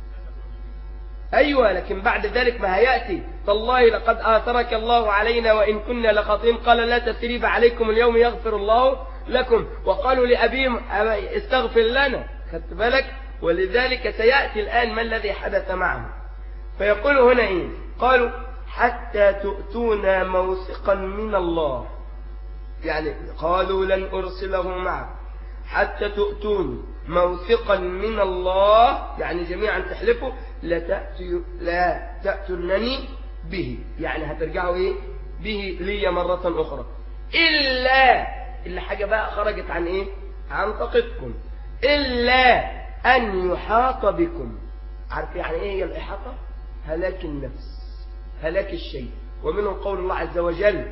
أيوة، لكن بعد ذلك ما هيأتي تالله لقد آثرك الله علينا وإن كنا لخاطئين، قال لا تثريب عليكم اليوم يغفر الله لكم. وقالوا لأبيهم استغفر لنا. خدت بالك؟ ولذلك سيأتي الآن ما الذي حدث معه. فيقول هنا إيه؟ قالوا حتى تؤتونا موثقا من الله، يعني قالوا لن أرسله معكم حتى تؤتون موثقا من الله، يعني جميعا تحلفوا لا تأتوا لا تأتونني به، يعني هترجعوا إيه به لي مرة أخرى، إلا إلا حاجة بقى خرجت عن إيه؟ عن طاقتكم، إلا أن يحاط بكم. عارف يعني إيه هي الإحاطة؟ هلاك النفس، هلاك الشيء. ومنه قول الله عز وجل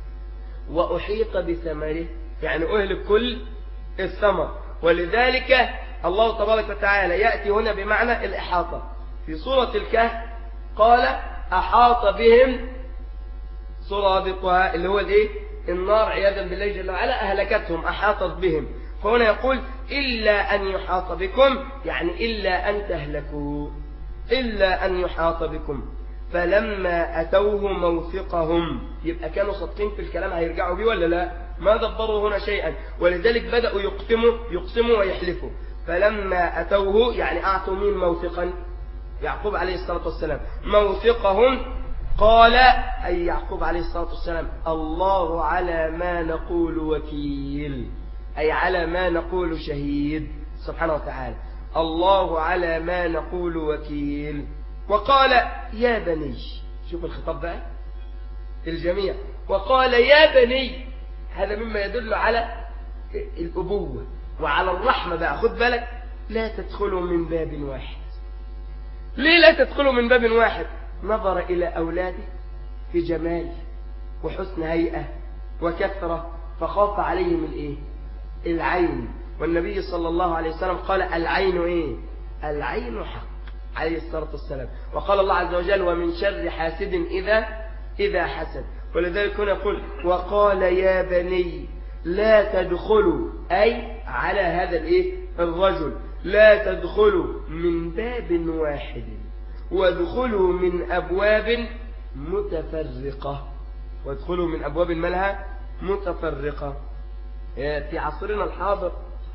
وأحيط بثمره، يعني أهلك كل الثمر. ولذلك الله تبارك وتعالى يأتي هنا بمعنى الإحاطة. في سورة الكهف قال أحاط بهم سرادقها، اللي هو الإيه؟ النار عياذا بالله جل وعلا أهلكتهم، أحاطت بهم. فهنا يقول إلا أن يحاط بكم، يعني إلا أن تهلكوا، إلا أن يحاط بكم. فلما أتوه موثقهم، يبقى كانوا صادقين في الكلام هيرجعوا بيه ولا لا؟ ما دبروا هنا شيئا، ولذلك بدأوا يقسموا يقسموا ويحلفوا. فلما أتوه يعني أعطوا مين موثقا؟ يعقوب عليه الصلاة والسلام موثقهم. قال أي يعقوب عليه الصلاة والسلام الله على ما نقول وكيل، أي على ما نقول شهيد سبحانه وتعالى. الله على ما نقول وكيل. وقال يا بني، شوف الخطاب بقى الجميع، وقال يا بني، هذا مما يدل على الأبوة وعلى الرحمة بقى. خد بالك، لا تدخلوا من باب واحد. ليه لا تدخلوا من باب واحد؟ نظر إلى أولاده في جمال وحسن هيئة وكثرة، فخاف عليهم الإيه؟ العين. والنبي صلى الله عليه وسلم قال العين إيه؟ العين حق عليه الصلاة والسلام. وقال الله عز وجل ومن شر حاسد إذا إذا حسد. ولذلك هنا يقول وقال يا بني لا تدخلوا، أي على هذا الإيه؟ الرجل، لا تدخلوا من باب واحد وادخلوا من أبواب متفرقة، وادخلوا من أبواب مالها متفرقة. في عصرنا الحاضر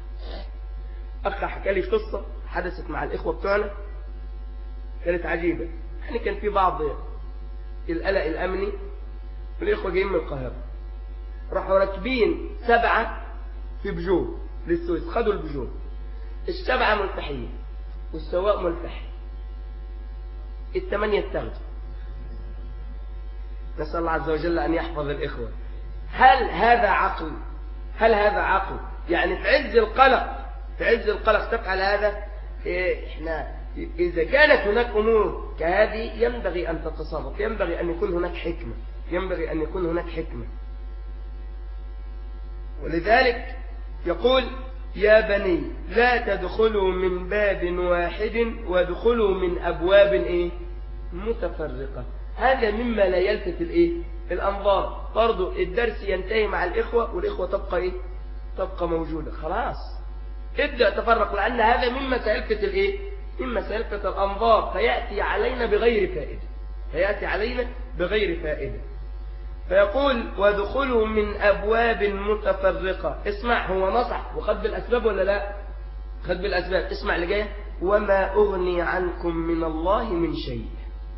أخ حكى لي قصة حدثت مع الإخوة بتوعنا كانت عجيبة. يعني كان في بعض القلق الأمني والإخوة جايين من القاهرة، راحوا راكبين سبعة في بجو للسويس، خدوا البجو، السبعة ملتحيين والسواق ملتحي، الثمانية اتاخدوا. نسأل الله عز وجل أن يحفظ الإخوة. هل هذا عقل؟ هل هذا عقل؟ يعني في عز القلق، في عز القلق تفعل هذا؟ إيه إحنا إذا كانت هناك أمور كهذه ينبغي أن تتصرف، ينبغي أن يكون هناك حكمة، ينبغي أن يكون هناك حكمة. ولذلك يقول يا بني لا تدخلوا من باب واحد وادخلوا من أبواب إيه؟ متفرقة. هذا مما لا يلفت الإيه؟ الأنظار. برضو الدرس ينتهي مع الإخوة والإخوة تبقى إيه؟ تبقى موجودة. خلاص ابدأ تفرق، لأن هذا مما سيلفت الإيه؟ مما سيلفت الأنظار، فيأتي علينا بغير فائدة، فيأتي علينا بغير فائدة. فيقول وادخلوا من أبواب متفرقة. اسمع، هو نصح وخد بالأسباب ولا لا؟ خد بالأسباب. اسمع اللي جايه، وما أغني عنكم من الله من شيء.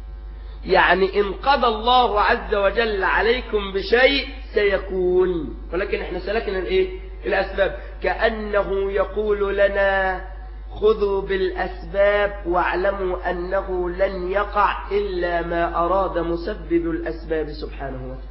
يعني إن قضى الله عز وجل عليكم بشيء سيكون، ولكن احنا سلكنا الايه؟ الأسباب. كأنه يقول لنا خذوا بالأسباب واعلموا أنه لن يقع إلا ما أراد مسبب الأسباب سبحانه وتعالى.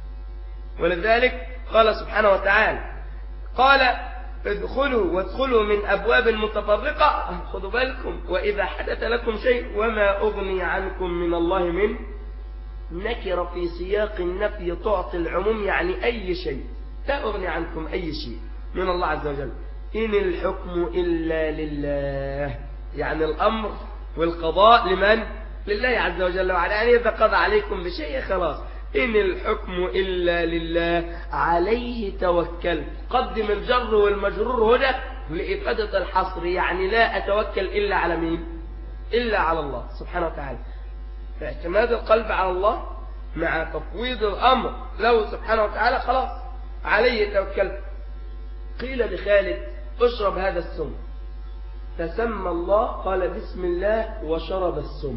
ولذلك قال سبحانه وتعالى، قال ادخلوا وادخلوا من أبواب متفرقة. خذوا بالكم، وإذا حدث لكم شيء وما أغني عنكم من الله من نكر في سياق النفي تعطي العموم، يعني أي شيء، لا أغني عنكم أي شيء من الله عز وجل. إن الحكم إلا لله، يعني الأمر والقضاء لمن؟ لله عز وجل وعلا. يعني إذا قضى عليكم بشيء خلاص، إن الحكم إلا لله عليه توكل. قدم الجر والمجرور هنا لإفادة الحصر، يعني لا أتوكل إلا على مين؟ إلا على الله سبحانه وتعالى. فاعتماد القلب على الله مع تفويض الأمر له سبحانه وتعالى، خلاص عليه توكل. قيل لخالد اشرب هذا السم، فسمى الله، قال بسم الله وشرب السم،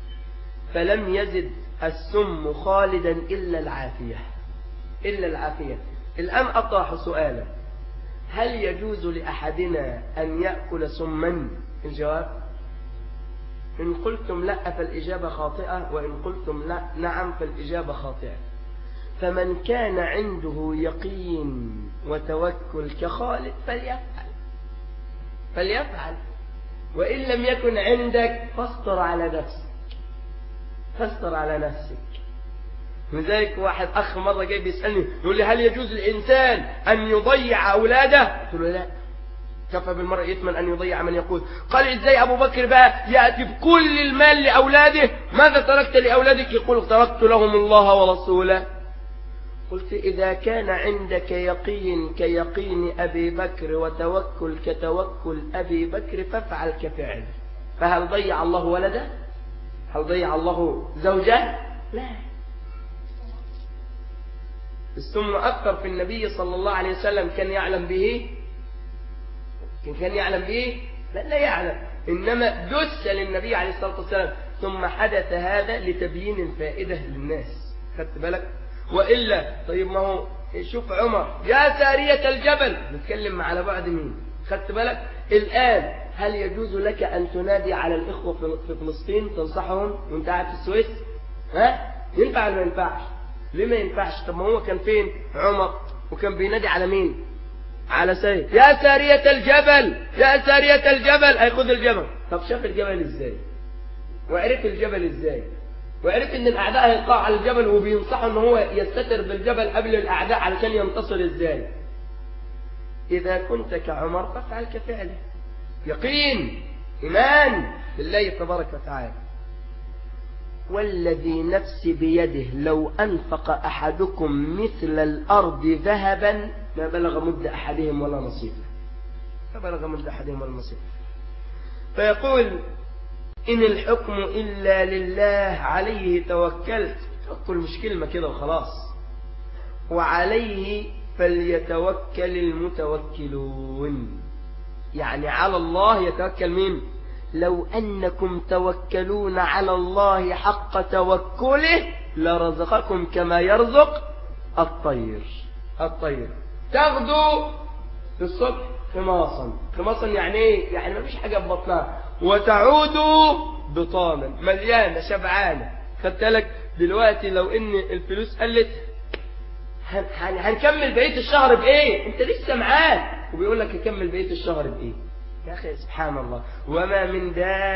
فلم يزد السم خالدا إلا العافية، إلا العافية. الآن أطرح سؤالا، هل يجوز لأحدنا أن يأكل سما؟ الجواب إن قلتم لا فالإجابة خاطئة، وإن قلتم لا نعم فالإجابة خاطئة. فمن كان عنده يقين وتوكل كخالد فليفعل، فليفعل. وإن لم يكن عندك فاستر على نفسك، فاستر على نفسك. لذلك واحد أخ مرة جاي بيسألني يقول لي هل يجوز الإنسان أن يضيع أولاده؟ قلت له لا، كفى بالمرء إثما أن يضيع من يقود. قال إزاي أبو بكر بقى يأتي بكل المال لأولاده؟ ماذا تركت لأولادك؟ يقول تركت لهم الله ورسوله. قلت إذا كان عندك يقين كيقين أبي بكر وتوكل كتوكل أبي بكر فافعل كفعله. فهل ضيع الله ولده؟ هل ضيع الله زوجه؟ لا. السم أكثر في النبي صلى الله عليه وسلم، كان يعلم به؟ كان يعلم به؟ لا, لا يعلم، إنما دس للنبي عليه الصلاة والسلام، ثم حدث هذا لتبيين الفائدة للناس. خدت بالك؟ وإلا طيب ما هو شوف عمر يا سارية الجبل، نتكلم على بعد مين؟ خدت بالك؟ الآن هل يجوز لك أن تنادي على الإخوة في فلسطين تنصحهم وانت قاعد في السويس؟ ها؟ ينفع ولا ما ينفعش؟ ليه ما ينفعش؟ طب ما هو كان فين عمر وكان بينادي على مين؟ على سارية، يا سارية الجبل، يا سارية الجبل، هياخد الجبل. طب شاف الجبل ازاي؟ وعرف الجبل ازاي؟ وعرف ان الاعداء هيطلعوا على الجبل وبينصحوا ان هو يستتر بالجبل قبل الاعداء علشان ينتصر ازاي؟ اذا كنت كعمر فافعل كفعله. يقين، ايمان بالله تبارك وتعالى. والذي نفسي بيده لو انفق احدكم مثل الارض ذهبا ما بلغ مد احدهم ولا نصيبه، ما بلغ مد احدهم ولا نصيبه. فيقول إن الحكم إلا لله عليه توكلت. توكل مش كلمة كده وخلاص. وعليه فليتوكل المتوكلون، يعني على الله يتوكل مين؟ لو أنكم توكلون على الله حق توكله لرزقكم كما يرزق الطير. الطير تغدو في الصبح خماصا. خماصا يعني ايه؟ يعني ما فيش حاجة في بطنها. وتعود بطانا، مليانة شبعانة. خدت لك دلوقتي لو ان الفلوس قلت هنكمل بقية الشهر بايه؟ انت لسه معاك وبيقول لك هكمل بقية الشهر بايه؟ يا أخي سبحان الله. وما من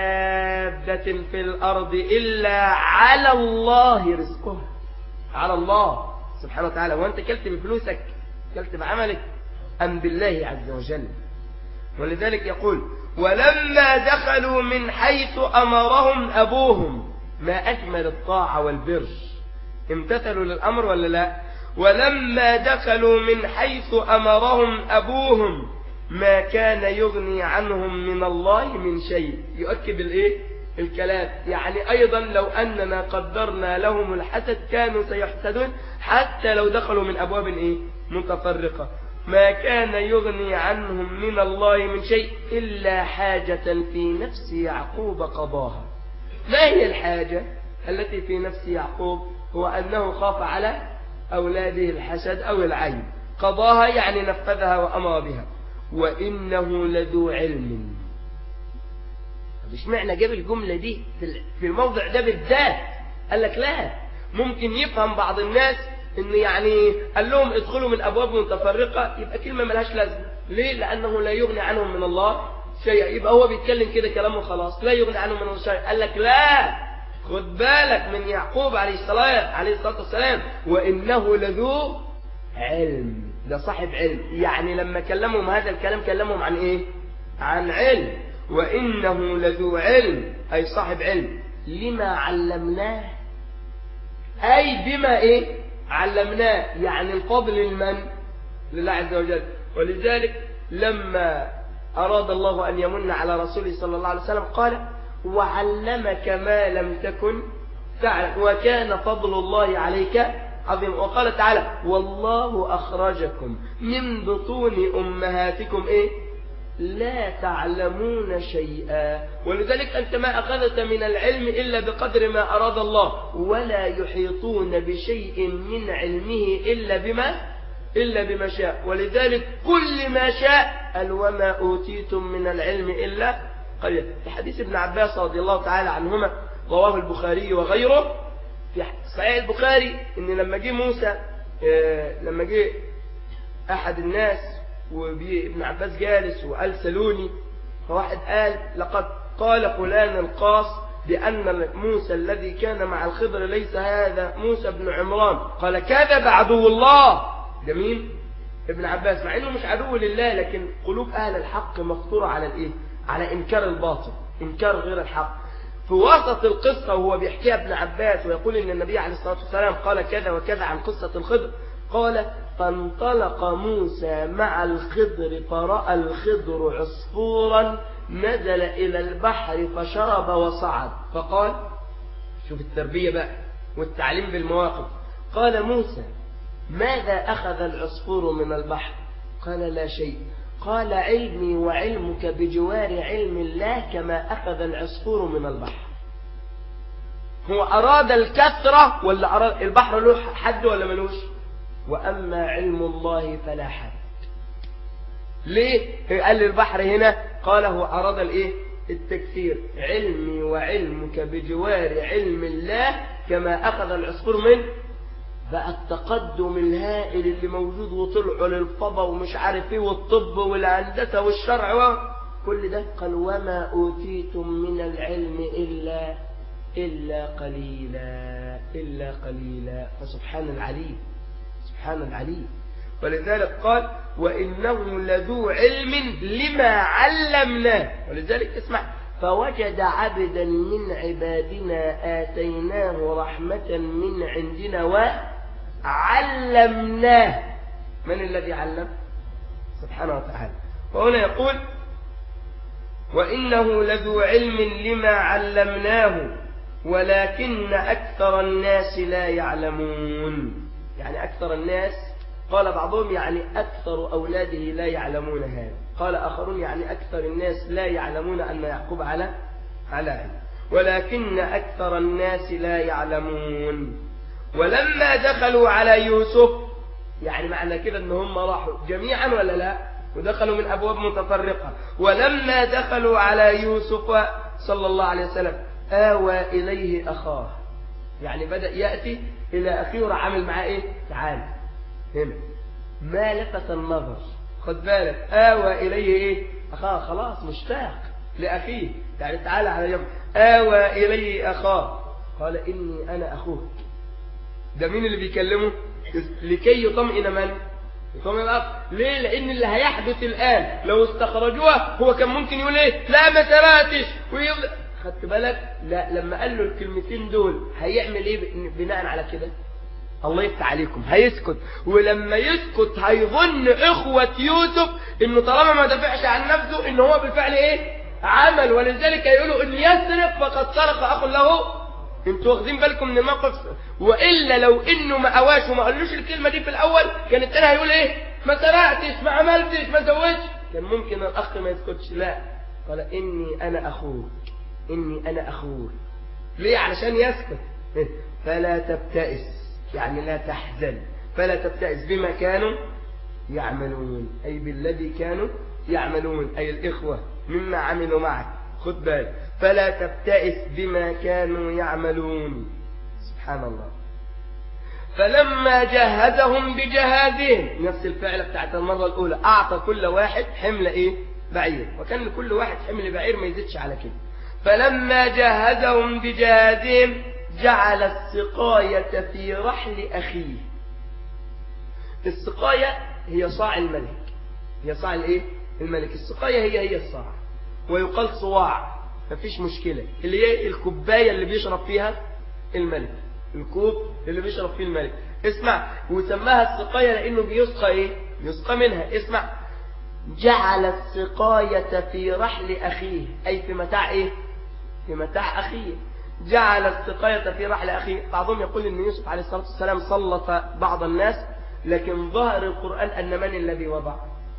دابة في الأرض إلا على الله رزقها. على الله سبحانه وتعالى. وأنت كلت بفلوسك؟ كلت بعملك أم بالله عز وجل؟ ولذلك يقول ولما دخلوا من حيث أمرهم أبوهم. ما أجمل الطاعة والبر. امتثلوا للأمر ولا لا؟ ولما دخلوا من حيث أمرهم أبوهم ما كان يغني عنهم من الله من شيء. يؤكد الايه؟ الكلام. يعني ايضا لو اننا قدرنا لهم الحسد كانوا سيحسدون حتى لو دخلوا من ابواب ايه؟ متفرقة. ما كان يغني عنهم من الله من شيء الا حاجة في نفس يعقوب قضاها. ما هي الحاجة التي في نفس يعقوب؟ هو انه خاف على اولاده الحسد او العين. قضاها يعني نفذها وامر بها. وإنه لذو علم. مش معنى جاب الجملة دي في الموضع ده بالذات؟ قال لك لا، ممكن يفهم بعض الناس ان يعني قال لهم ادخلوا من ابواب متفرقة يبقى كلمة ملهاش لازمة. ليه؟ لانه لا يغني عنهم من الله شيء. يبقى هو بيتكلم كده كلامه خلاص لا يغني عنهم من الله شيء. قال لك لا، خد بالك من يعقوب عليه الصلاة عليه الصلاة والسلام. وإنه لذو علم. ده صاحب علم. يعني لما كلمهم هذا الكلام كلمهم عن ايه؟ عن علم. وإنه لذو علم أي صاحب علم لما علمناه. أي بما ايه؟ علمناه. يعني الفضل لمن؟ لله عز وجل. ولذلك لما أراد الله أن يمن على رسوله صلى الله عليه وسلم قال وعلمك ما لم تكن تعلم وكان فضل الله عليك عظيم. وقال تعالى والله أخرجكم من بطون أمهاتكم إيه؟ لا تعلمون شيئا. ولذلك أنت ما أخذت من العلم إلا بقدر ما أراد الله. ولا يحيطون بشيء من علمه إلا بما إلا بما شاء. ولذلك كل ما شاء قال وما أوتيتم من العلم إلا قليلا. في حديث ابن عباس رضي الله تعالى عنهما رواه البخاري وغيره في صحيح البخاري ان لما جه موسى لما جه احد الناس وابن عباس جالس وقال سلوني، فواحد قال لقد قال فلان القاص بأن موسى الذي كان مع الخضر ليس هذا موسى بن عمران. قال كذب عدو الله. ده مين؟ ابن عباس. مع انه مش عدو لله لكن قلوب اهل الحق مفطورة على الايه؟ على انكار الباطل، انكار غير الحق. في وسط القصة وهو بيحكيها ابن عباس ويقول ان النبي عليه الصلاة والسلام قال كذا وكذا عن قصة الخضر، قال فانطلق موسى مع الخضر فرأى الخضر عصفورا نزل إلى البحر فشرب وصعد. فقال شوف التربية بقى والتعليم بالمواقف. قال موسى ماذا أخذ العصفور من البحر؟ قال لا شيء. قال علمي وعلمك بجوار علم الله كما أخذ العصفور من البحر. هو أراد الكثرة ولا أراد البحر له حد ولا ملوش؟ وأما علم الله فلا حد. ليه قال لي البحر هنا؟ قال هو أراد الإيه؟ التكثير. علمي وعلمك بجوار علم الله كما أخذ العصفور من بقى التقدم الهائل اللي موجود وطلعوا للفضاء ومش عارف ايه والطب والهندسه والشرع وكل ده. قال وما أوتيتم من العلم إلا إلا قليلا إلا قليلا. فسبحان العليم سبحان العليم. ولذلك قال وإنه لذو علم لما علمناه. ولذلك اسمع فوجد عبدا من عبادنا آتيناه رحمة من عندنا وعلمناه. من الذي علم؟ سبحانه وتعالى. وهنا يقول وإنه لذو علم لما علمناه ولكن أكثر الناس لا يعلمون. يعني أكثر الناس قال بعضهم يعني أكثر أولاده لا يعلمون هذا. قال آخرون يعني أكثر الناس لا يعلمون أن يعقوب على على علم. ولكن أكثر الناس لا يعلمون. ولما دخلوا على يوسف يعني معنى كده أن هم راحوا جميعا ولا لا؟ ودخلوا من أبواب متفرقة. ولما دخلوا على يوسف صلى الله عليه وسلم آوى إليه أخاه، يعني بدأ يأتي إلى أخيه وراح عامل معاه إيه؟ تعال هنا، ما لفت النظر، خد بالك، آوى إليه إيه؟ أخاه، خلاص مشتاق لأخيه، يعني تعال على يوم، آوى إليه أخاه قال إني أنا أخوك. ده مين اللي بيكلمه؟ لكي يطمئن من؟ يطمئن الأخ. ليه؟ لأن اللي هيحدث الآن لو استخرجوها هو كان ممكن يقول إيه؟ لا ما سمعتش ويض... خدت بالك؟ لا، لما قال له الكلمتين دول هيعمل إيه بناء على كده؟ الله يفتح عليكم، هيسكت. ولما يسكت هيظن إخوة يوسف إنه طالما ما دافعش عن نفسه إنه هو بالفعل إيه؟ عمل. ولذلك يقولوا إن يسرق فقد سرق أخ له. انتوا واخدين بالكم من الموقف؟ وإلا لو إنه ما قواش وما قالوش الكلمة دي في الأول كان التاني هيقول إيه؟ ما سرقتش، ما عملتش، ما سويتش، كان ممكن الأخ ما يسكتش. لا، قال إني أنا أخوك، إني أنا أخوك. ليه؟ علشان يسكت. فلا تبتئس، يعني لا تحزن، فلا تبتئس بما كانوا يعملون، أي بالذي كانوا يعملون، أي الإخوة مما عملوا معك. خد بالك، فلا تبتئس بما كانوا يعملون. سبحان الله. فلما جهزهم بجهازهم، نفس الفعل بتاعت المرة الأولى، أعطى كل واحد حمل إيه؟ بعير، وكان لكل واحد حمل بعير ما يزيدش على كده. فلما جهزهم بجهازهم جعل السقاية في رحل أخيه. السقاية هي صاع الملك، هي صاع الإيه؟ الملك. السقاية هي هي الصاع، ويقال صواع، مفيش مشكلة، اللي هي الكوباية اللي بيشرب فيها الملك، الكوب اللي بيشرب فيه الملك. اسمع، وسماها السقاية لأنه بيسقى إيه؟ يسقى منها. اسمع، جعل السقاية في رحل أخيه، أي في متاع إيه؟ في متاع أخيه. جعل السقاية في رحل أخيه. بعضهم يقول إن يوسف عليه الصلاة والسلام سلط بعض الناس، لكن ظاهر القرآن أن من الذي وضع؟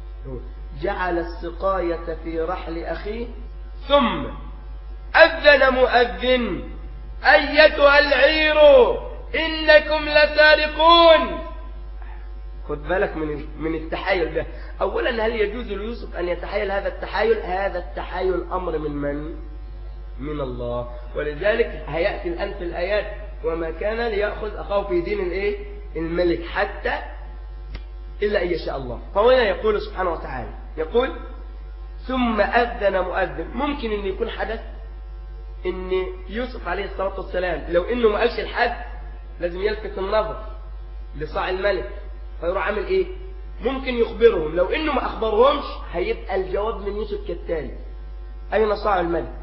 جعل السقاية في رحل أخيه ثم أذن مؤذن أيتها العير إنكم لسارقون. خد بالك من من التحايل ده. أولا، هل يجوز ليوسف أن يتحايل هذا التحايل؟ هذا التحايل أمر من من؟ من الله. ولذلك هيأتي الآن في الآيات وما كان ليأخذ أخاه في دين الإيه؟ الملك حتى إلا أن يشاء الله. فهنا يقول سبحانه وتعالى، يقول ثم أذن مؤذن. ممكن أن يكون حدث أن يوسف عليه الصلاة والسلام لو أنه ما قالش الحد لازم يلفت النظر لصاع الملك، فيروح عامل إيه؟ ممكن يخبرهم. لو أنه ما أخبرهمش هيبقى الجواب من يوسف كالتالي: أين صاع الملك؟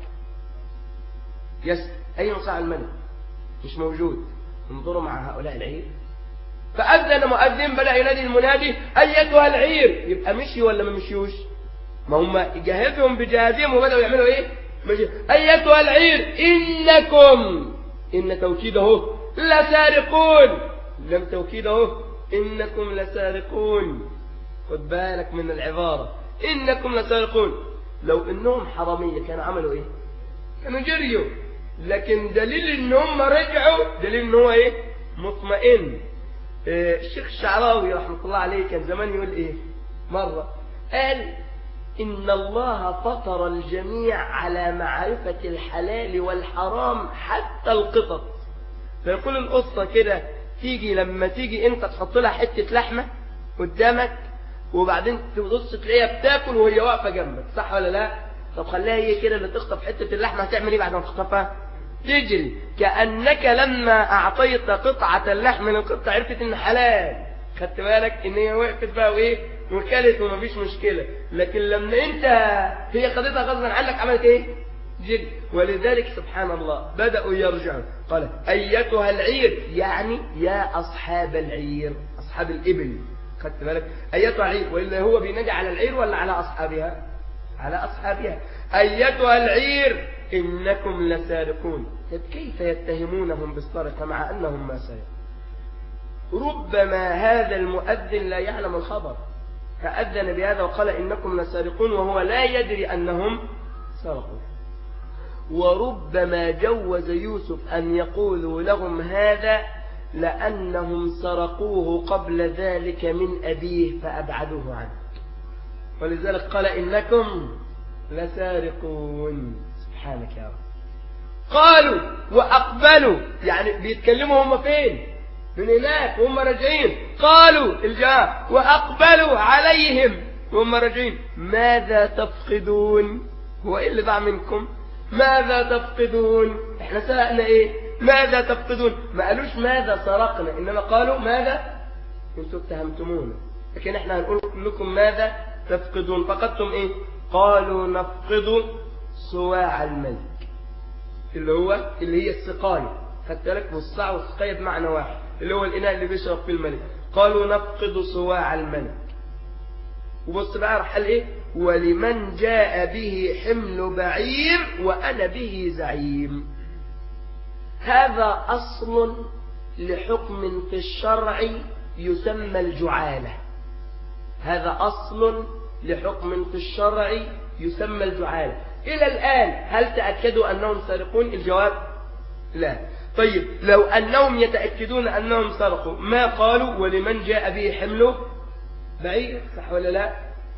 يس، أين صاع الملك؟ مش موجود. انظروا مع هؤلاء العير. فأذن مؤذن، بدأ ينادي المنادي أيتها العير. يبقى مشي ولا ما مشيوش؟ ما هم جهزهم بجهازهم وبدأوا يعملوا إيه؟ مشي. أيتها العير إنكم، إن توكيده لسارقون، لم توكيده إنكم لسارقون. خد بالك من العبارة، إنكم لسارقون. لو إنهم حرامية كانوا عملوا إيه؟ كانوا جريوا. لكن دليل إن هم رجعوا دليل إن هو إيه؟ مطمئن. الشيخ الشعراوي رحمة الله عليه كان زمان يقول إيه مرة، قال إن الله فطر الجميع على معرفة الحلال والحرام حتى القطط. فيقول القطة كده تيجي لما تيجي أنت تحط لها حتة لحمة قدامك وبعدين تبص تلاقيها بتاكل وهي واقفة جنبك، صح ولا لا؟ طب خليها هي كده اللي تخطف حتة اللحمة، هتعمل إيه بعد ما تخطفها؟ تجري. كأنك لما أعطيت قطعة اللحم من القطة عرفت إن حلال، خدت بالك إن هي وقفت بقى وإيه وكلت ومفيش مشكلة. لكن لما أنت هي خدتها غصبا عنك عملت إيه؟ جري. ولذلك سبحان الله بدأوا يرجعوا. قال أيتها العير، يعني يا أصحاب العير، أصحاب الإبل، خدت بالك؟ أيتها العير، وإلا هو بينادي على العير ولا على أصحابها؟ على أصحابها. أيتها العير إنكم لسارقون. طيب كيف يتهمونهم بالسرقة مع أنهم ما سرقوا؟ ربما هذا المؤذن لا يعلم الخبر فأذن بهذا وقال إنكم لسارقون وهو لا يدري أنهم سرقوا. وربما جوز يوسف أن يقولوا لهم هذا لأنهم سرقوه قبل ذلك من أبيه فأبعدوه عنه. ولذلك قال إنكم لسارقون. سبحانك يا رب. قالوا وأقبلوا، يعني بيتكلموا هم فين؟ من هناك وهم راجعين. قالوا الجاء وأقبلوا عليهم وهم راجعين ماذا تفقدون؟ هو إيه اللي ضاع منكم؟ ماذا تفقدون؟ احنا سرقنا ايه؟ ماذا تفقدون؟ ما قالوش ماذا سرقنا، إنما قالوا ماذا انتم اتهمتمونا، لكن احنا هنقول لكم ماذا تفقدون. فقدتم ايه؟ قالوا نفقد صواع الملك، اللي هو اللي هي السقاية. خدت بالك؟ والصاع والسقاية بمعنى واحد، اللي هو الإناء اللي بيشرب فيه الملك. قالوا نفقد صواع الملك. وبص بقى راح قال ايه؟ ولمن جاء به حمل بعير وأنا به زعيم. هذا أصل لحكم في الشرع يسمى الجعالة. هذا أصل لحكم في الشرع يسمى الجعالة. إلى الآن هل تأكدوا أنهم سارقون؟ الجواب لا. طيب لو أنهم يتأكدون أنهم سرقوا ما قالوا ولمن جاء به حمله بعير؟ صح ولا لا؟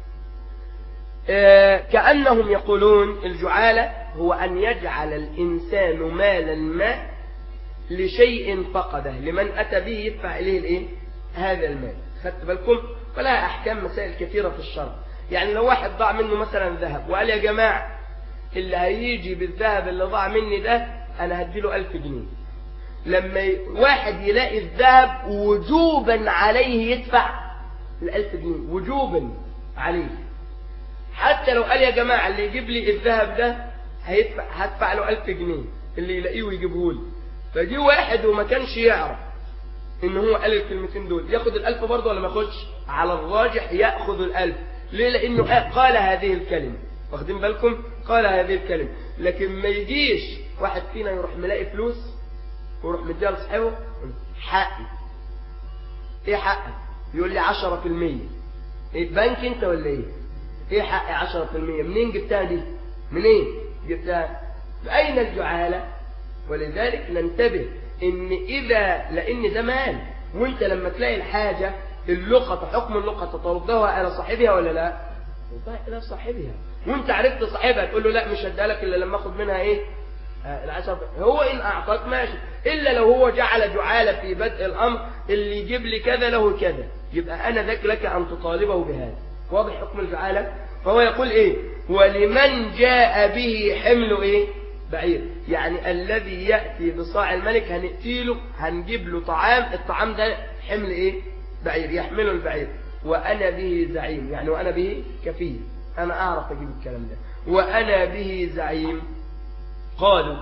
آه كأنهم يقولون الجعالة هو أن يجعل الإنسان مالا ما لشيء فقده، لمن أتى به يدفع إليه الإيه؟ هذا المال. خدت بالكم؟ فلها أحكام مسائل كثيرة في الشرع. يعني لو واحد ضاع منه مثلا ذهب وقال يا جماعة اللي هيجي بالذهب اللي ضاع مني ده أنا هديله ألف جنيه، لما واحد يلاقي الذهب وجوبا عليه يدفع الألف جنيه، وجوبا عليه. حتى لو قال يا جماعة اللي يجيب لي الذهب ده هيدفع هدفع له ألف جنيه، اللي يلاقيه ويجيبه لي. فجي واحد وما كانش يعرف إن هو قال الكلمتين دول، ياخد الألف برضه ولا ما ياخدش؟ على الراجح يأخذ الألف. ليه؟ لأنه قال هذه الكلمة. واخدين بالكم؟ قال هذه الكلمة. لكن ما يجيش واحد فينا يروح ملاقي فلوس ويروح مديها لصاحبه حقي. ايه حقك؟ يقول لي عشرة في المية. ايه بنك انت ولا ايه؟ ايه حقي عشرة في المية؟ منين جبتها دي؟ منين جبتها؟ بأين الجعالة؟ ولذلك ننتبه ان اذا لان ده مال، وانت لما تلاقي الحاجة اللقطة حكم اللقطة تردها الى صاحبها ولا لا؟ تردها الى صاحبها. وانت عرفت صاحبها تقول له لا مش هديها لك الا لما اخد منها ايه؟ آه العشرة. هو ان اعطاك ماشي، الا لو هو جعل جعالة في بدء الامر اللي يجيب لي كذا له كذا، يبقى انا ذاك لك ان تطالبه بهذا. واضح حكم الجعالة؟ فهو يقول ايه؟ ولمن جاء به حمل ايه؟ بعير. يعني الذي يأتي بصاع الملك هنقتيله، هنجيب له طعام، الطعام ده حمل ايه؟ بعير، يحمله البعير. وأنا به زعيم، يعني وأنا به كفيل، أنا أعرف أجيب الكلام ده. وأنا به زعيم. قالوا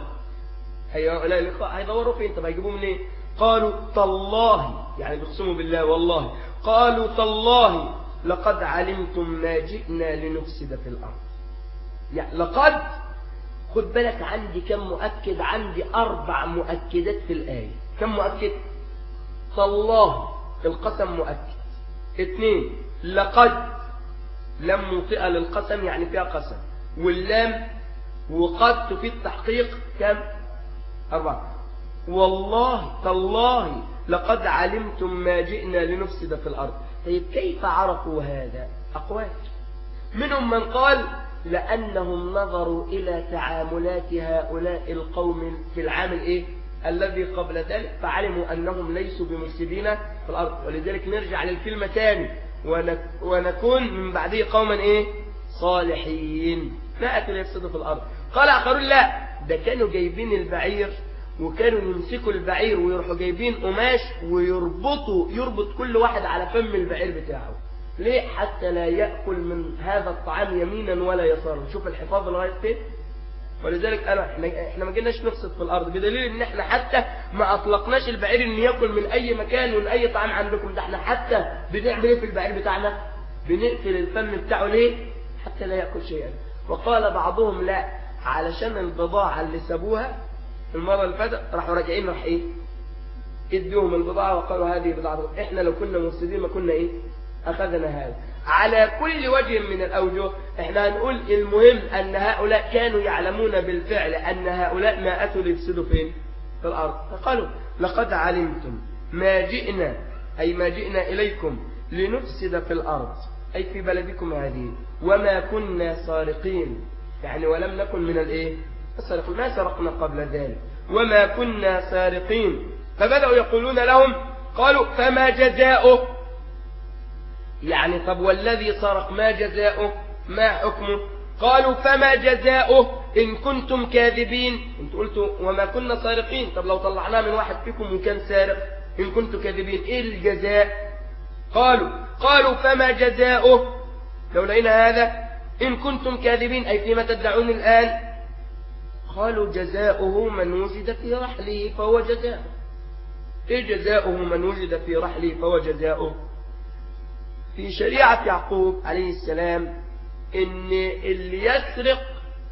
هيدوروا فين؟ طب هيجيبوه منين؟ قالوا تالله، يعني بيقسموا بالله والله. قالوا تالله لقد علمتم ما جئنا لنفسد في الأرض. يعني لقد، خد بالك عندي كم مؤكد؟ عندي أربع مؤكدات في الآية. كم مؤكد؟ تالله القسم مؤكد. اثنين لقد لم مطئة للقسم يعني فيها قسم، واللام وقد تفيد تحقيق كم؟ أربعة. والله تالله لقد علمتم ما جئنا لنفسد في الأرض. طيب كيف عرفوا هذا؟ أقوال. منهم من قال لأنهم نظروا إلى تعاملات هؤلاء القوم في العام الإيه؟ الذي قبل ذلك، فعلموا أنهم ليسوا بمفسدين في الأرض. ولذلك نرجع للكلمة تاني، ونكون من بعده قوما إيه؟ صالحين نأتي ليفسدوا في الأرض. قال آخرون لا، ده كانوا جايبين البعير وكانوا يمسكوا البعير ويروحوا جايبين قماش ويربطوا يربط كل واحد على فم البعير بتاعه. ليه؟ حتى لا يأكل من هذا الطعام يمينا ولا يسارا. شوف الحفاظ لغاية فين. ولذلك قالوا احنا احنا ما جيناش نفسد في الارض، بدليل ان احنا حتى ما اطلقناش البعير ان ياكل من اي مكان ومن اي طعام عندكم. ده احنا حتى بنعمل ايه في البعير بتاعنا؟ بنقفل الفم بتاعه. ليه؟ حتى لا ياكل شيئا. وقال بعضهم لا، علشان البضاعه اللي سابوها المره اللي فاتت راحوا راجعين راح ايه؟ ادوهم البضاعه وقالوا هذه بضاعه، احنا لو كنا مفسدين ما كنا ايه؟ أخذنا هذا. على كل وجه من الأوجه احنا هنقول المهم أن هؤلاء كانوا يعلمون بالفعل أن هؤلاء ما أتوا ليفسدوا فين؟ في الأرض. فقالوا لقد علمتم ما جئنا، أي ما جئنا إليكم لنفسد في الأرض. أي في بلدكم هذه، وما كنا سارقين، يعني ولم نكن من الإيه؟ السارقين، ما سرقنا قبل ذلك، وما كنا سارقين. فبدأوا يقولون لهم، قالوا فما جزاؤه؟ يعني طب والذي سرق ما جزاؤه؟ ما حكمه؟ قالوا فما جزاؤه إن كنتم كاذبين. انتوا قلتوا وما كنا سارقين، طب لو طلعناه من واحد فيكم وكان سارق إن كنتم كاذبين إيه الجزاء؟ قالوا قالوا فما جزاؤه لو لقينا هذا إن كنتم كاذبين، أي فيما تدعون الآن؟ قالوا جزاؤه من وجد في رحله فهو جزاؤه. إيه جزاؤه من وجد في رحله فهو جزاؤه؟ في شريعة يعقوب عليه السلام إن اللي يسرق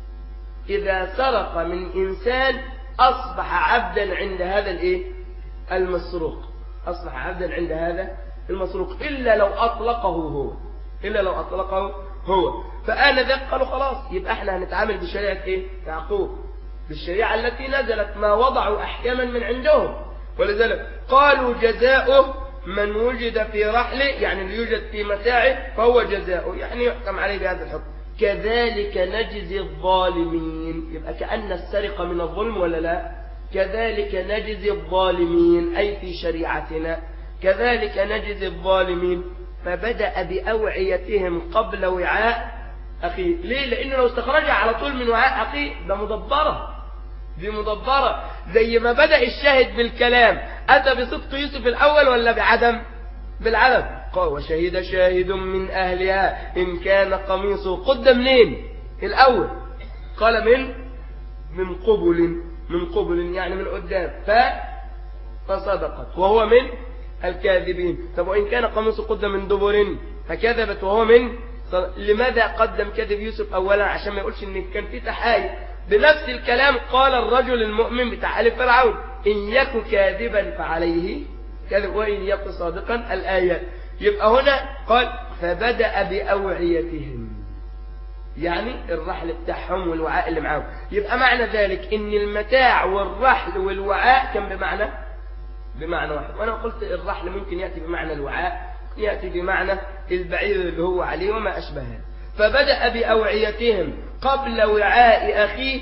إذا سرق من إنسان أصبح عبدا عند هذا الإيه؟ المسروق، أصبح عبدا عند هذا المسروق، إلا لو أطلقه هو، إلا لو أطلقه هو. فآنذاك قالوا خلاص يبقى احنا هنتعامل بشريعة إيه؟ يعقوب، بالشريعة التي نزلت، ما وضعوا أحكاما من عندهم. ولذلك قالوا جزاؤه من وجد في رحله، يعني اللي يوجد في متاعه فهو جزاؤه، يعني يحكم عليه بهذا الحكم. كذلك نجزي الظالمين، يبقى كأن السرقة من الظلم ولا لا؟ كذلك نجزي الظالمين، أي في شريعتنا كذلك نجزي الظالمين. فبدأ بأوعيتهم قبل وعاء أخيه. ليه؟ لأنه لو استخرجها على طول من وعاء أخيه ده مدبرة، دي مدبرة. زي ما بدأ الشاهد بالكلام، أتى بصدق يوسف الأول ولا بعدم؟ بالعدم. قال وشهد شاهد من أهلها إن كان قميصه قد منين؟ الأول قال من من قبل، من قبل يعني من قدام، ف فصدقت وهو من الكاذبين. طب وإن كان قميصه قد من دبر فكذبت وهو من صدق. لماذا قدم كذب يوسف أولا؟ عشان ما يقولش إن كان في تحايل. بنفس الكلام قال الرجل المؤمن بتاع آل فرعون إن يكن كاذبا فعليه كذب وإن يكن صادقا الآيات. يبقى هنا قال فبدأ بأوعيتهم، يعني الرحل بتاعهم والوعاء اللي معاهم. يبقى معنى ذلك إن المتاع والرحل والوعاء كان بمعنى بمعنى واحد. وأنا قلت الرحل ممكن يأتي بمعنى الوعاء، يأتي بمعنى البعير اللي هو عليه وما أشبهه. فبدأ بأوعيتهم قبل وعاء أخيه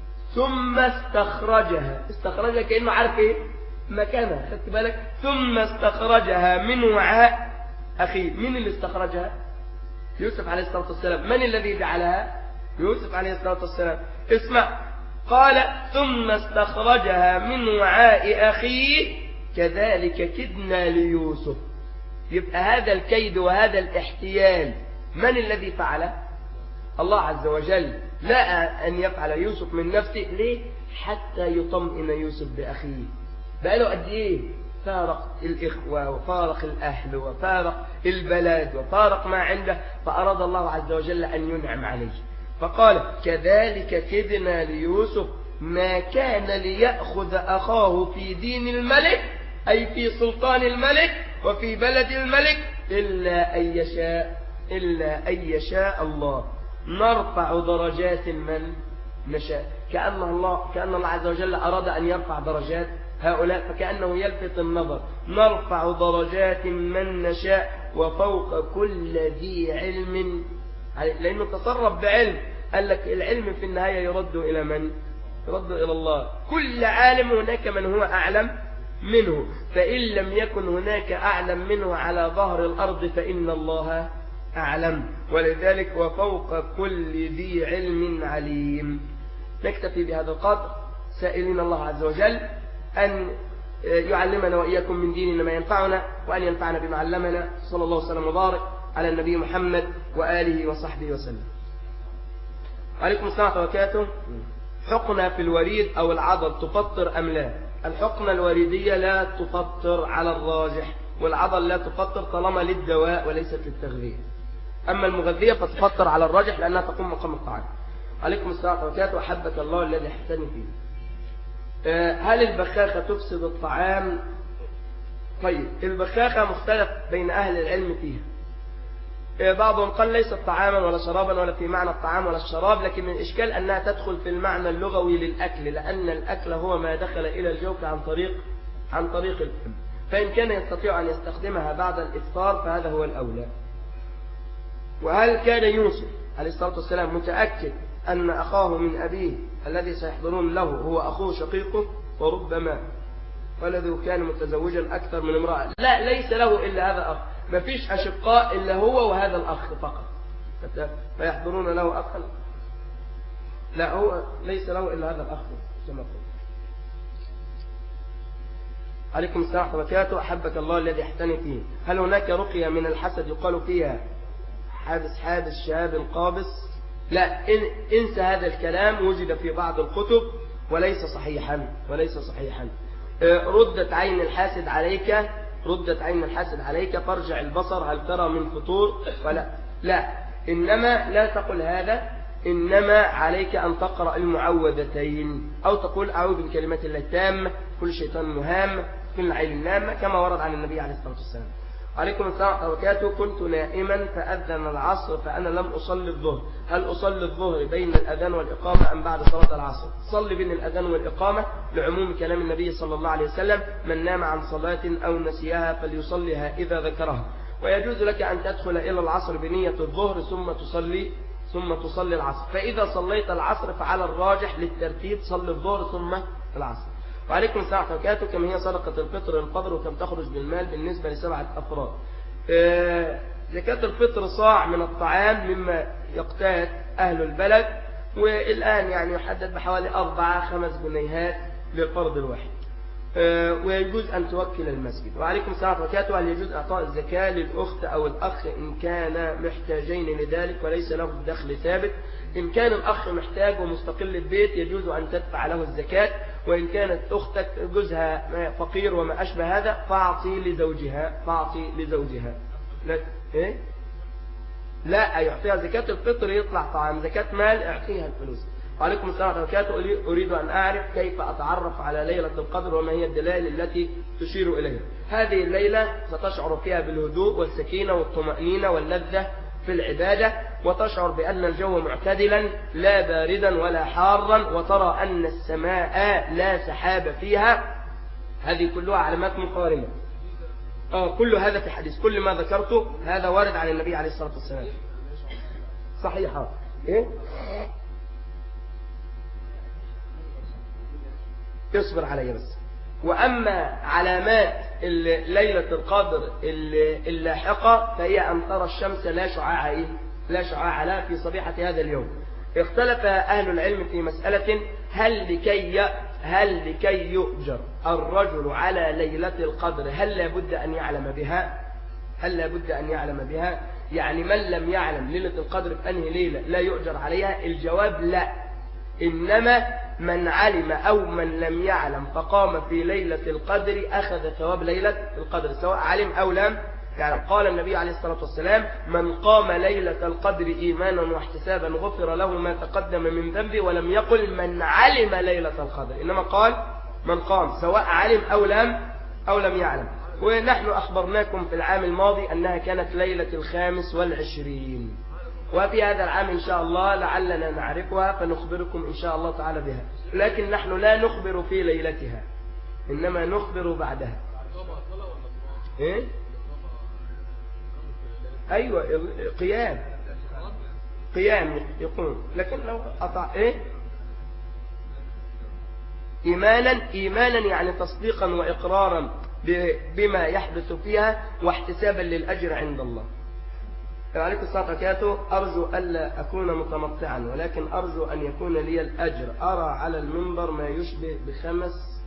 ثم استخرجها، استخرجها كأنه عارف إيه مكانها، خدت بالك؟ ثم استخرجها من وعاء أخيه. من اللي استخرجها؟ يوسف عليه الصلاة والسلام. من الذي جعلها؟ يوسف عليه الصلاة والسلام. اسمع، قال ثم استخرجها من وعاء أخيه كذلك كدنا ليوسف. يبقى هذا الكيد وهذا الاحتيال من الذي فعله؟ الله عز وجل. لا أن يفعل يوسف من نفسه. ليه؟ حتى يطمئن يوسف بأخيه. بقى له قد إيه؟ فارق الإخوة وفارق الأهل وفارق البلد وفارق ما عنده، فأراد الله عز وجل أن ينعم عليه. فقال كذلك كدنا ليوسف ما كان ليأخذ أخاه في دين الملك، أي في سلطان الملك وفي بلد الملك، إلا أن يشاء إلا أن يشاء الله. نرفع درجات من نشاء. كأن الله كأن الله عز وجل أراد أن يرفع درجات هؤلاء، فكأنه يلفت النظر. نرفع درجات من نشاء وفوق كل ذي علم، لأنه تصرف بعلم. قال لك العلم في النهاية يرد إلى من؟ يرد إلى الله. كل عالم هناك من هو أعلم منه، فإن لم يكن هناك أعلم منه على ظهر الأرض فإن الله أعلم. ولذلك وفوق كل ذي علم عليم. نكتفي بهذا القدر، سائلين الله عز وجل أن يعلمنا وإياكم من ديننا ما ينفعنا، وأن ينفعنا بما علمنا. صلى الله وسلم وبارك على النبي محمد وآله وصحبه وسلم. وعليكم السلام ورحمة الله وبركاته. حقنة في الوريد أو العضل تفطر أم لا؟ الحقنة الوريدية لا تفطر على الراجح، والعضل لا تفطر طالما للدواء وليست للتغذية. أما المغذية فتفطر على الراجح لأنها تقوم مقام الطعام. عليكم السلام ورحمة الله وبركاته. وحبك الله الذي أحسن فيه. هل البخاخة تفسد الطعام؟ طيب، البخاخة مختلف بين أهل العلم فيها. بعضهم قال ليست طعاما ولا شرابا ولا في معنى الطعام ولا الشراب، لكن الإشكال أنها تدخل في المعنى اللغوي للأكل، لأن الأكل هو ما دخل إلى الجوف عن طريق عن طريق الفم، فإن كان يستطيع أن يستخدمها بعد الإفطار فهذا هو الأولى. وهل كان يوسف عليه الصلاة والسلام متأكد أن أخاه من أبيه الذي سيحضرون له هو أخوه شقيقه؟ وربما ولده كان متزوجا أكثر من امرأة. لا، ليس له إلا هذا أخ، ما فيش أشقاء إلا هو وهذا الأخ فقط فيحضرون له أخا. لا، هو ليس له إلا هذا الأخ كما قلت. عليكم السلام ورحمة الله وبركاته. أحبك الله الذي احتني فيه، هل هناك رقية من الحسد يقال فيها حابس حابس شهاب القابس؟ لا، إن انسى هذا الكلام، وجد في بعض الكتب وليس صحيحا وليس صحيحا. ردت عين الحاسد عليك ردت عين الحاسد عليك فارجع البصر هل ترى من فطور ولا لا. إنما لا تقل هذا، إنما عليك أن تقرأ المعوذتين أو تقول أعوذ بكلمات الله التامة كل شيطان مهام كل عين نامة كما ورد عن النبي عليه الصلاة والسلام. عليكم السلام ورحمة الله وبركاته. كنت نائما فأذن العصر فأنا لم أصلي الظهر، هل أصلي الظهر بين الأذان والإقامة أم بعد صلاة العصر؟ صلي بين الأذان والإقامة لعموم كلام النبي صلى الله عليه وسلم من نام عن صلاة أو نسيها فليصليها إذا ذكرها. ويجوز لك أن تدخل إلى العصر بنية الظهر ثم تصلي ثم تصلي العصر، فإذا صليت العصر فعلى الراجح للترتيب صلي الظهر ثم العصر. وعليكم السلام ورحمة الله وبركاته. كم هي صدقة الفطر الفضل وكم تخرج بالمال بالنسبة لسبعة أفراد؟ آه زكاة الفطر صاع من الطعام مما يقتات أهل البلد، والآن يعني يحدد بحوالي أربعة خمس جنيهات للفرد الواحد، آه ويجوز أن توكل المسجد. وعليكم السلام ورحمة الله وبركاته. هل يجوز إعطاء الزكاة للأخت أو الأخ إن كان محتاجين لذلك وليس له دخل ثابت؟ إن كان الأخ محتاج ومستقل البيت يجوز أن تدفع له الزكاة، وإن كانت أختك جوزها فقير وما أشبه هذا فأعطي لزوجها فأعطي لزوجها لا إيه؟ لا يعطيها زكاة الفطر يطلع طعام، زكاة مال اعطيها الفلوس. وعليكم السلام ورحمة الله وبركاته. أريد أن أعرف كيف أتعرف على ليلة القدر وما هي الدلائل التي تشير إليها. هذه الليلة ستشعر فيها بالهدوء والسكينة والطمأنينة واللذة في العبادة، وتشعر بأن الجو معتدلا لا باردا ولا حارا، وترى أن السماء لا سحاب فيها. هذه كلها علامات مقارنة. آه كل هذا في حديث، كل ما ذكرته هذا وارد عن النبي عليه الصلاة والسلام صحيحة. إيه؟ اصبر علي بس. وأما علامات ليلة القدر اللاحقة فهي أن ترى الشمس لا شعاع إيه؟ لا شعاع لها في صبيحة هذا اليوم. اختلف أهل العلم في مسألة هل لكي هل لكي يؤجر الرجل على ليلة القدر هل لابد أن يعلم بها؟ هل لابد أن يعلم بها؟ يعني من لم يعلم ليلة القدر في أنهي ليلة لا يؤجر عليها؟ الجواب لا، إنما من علم أو من لم يعلم فقام في ليلة القدر أخذ ثواب ليلة القدر سواء علم أو لم يعني. قال النبي عليه الصلاة والسلام من قام ليلة القدر إيمانا واحتسابا غفر له ما تقدم من ذنبه، ولم يقل من علم ليلة القدر، إنما قال من قام سواء علم أو لم أو لم يعلم. ونحن أخبرناكم في العام الماضي أنها كانت ليلة الخامس والعشرين، وفي هذا العام إن شاء الله لعلنا نعرفها فنخبركم إن شاء الله تعالى بها، لكن نحن لا نخبر في ليلتها إنما نخبر بعدها. إيه؟ أيوة قيام قيام يقوم، لكن لو أطع إيه؟ إيمانا إيمانا يعني تصديقا وإقرارا بما يحدث فيها واحتسابا للأجر عند الله. عليكم السلام وبركاته. أرجو ألا أكون متمطعا ولكن أرجو أن يكون لي الأجر. أرى على المنبر ما يشبه بخمس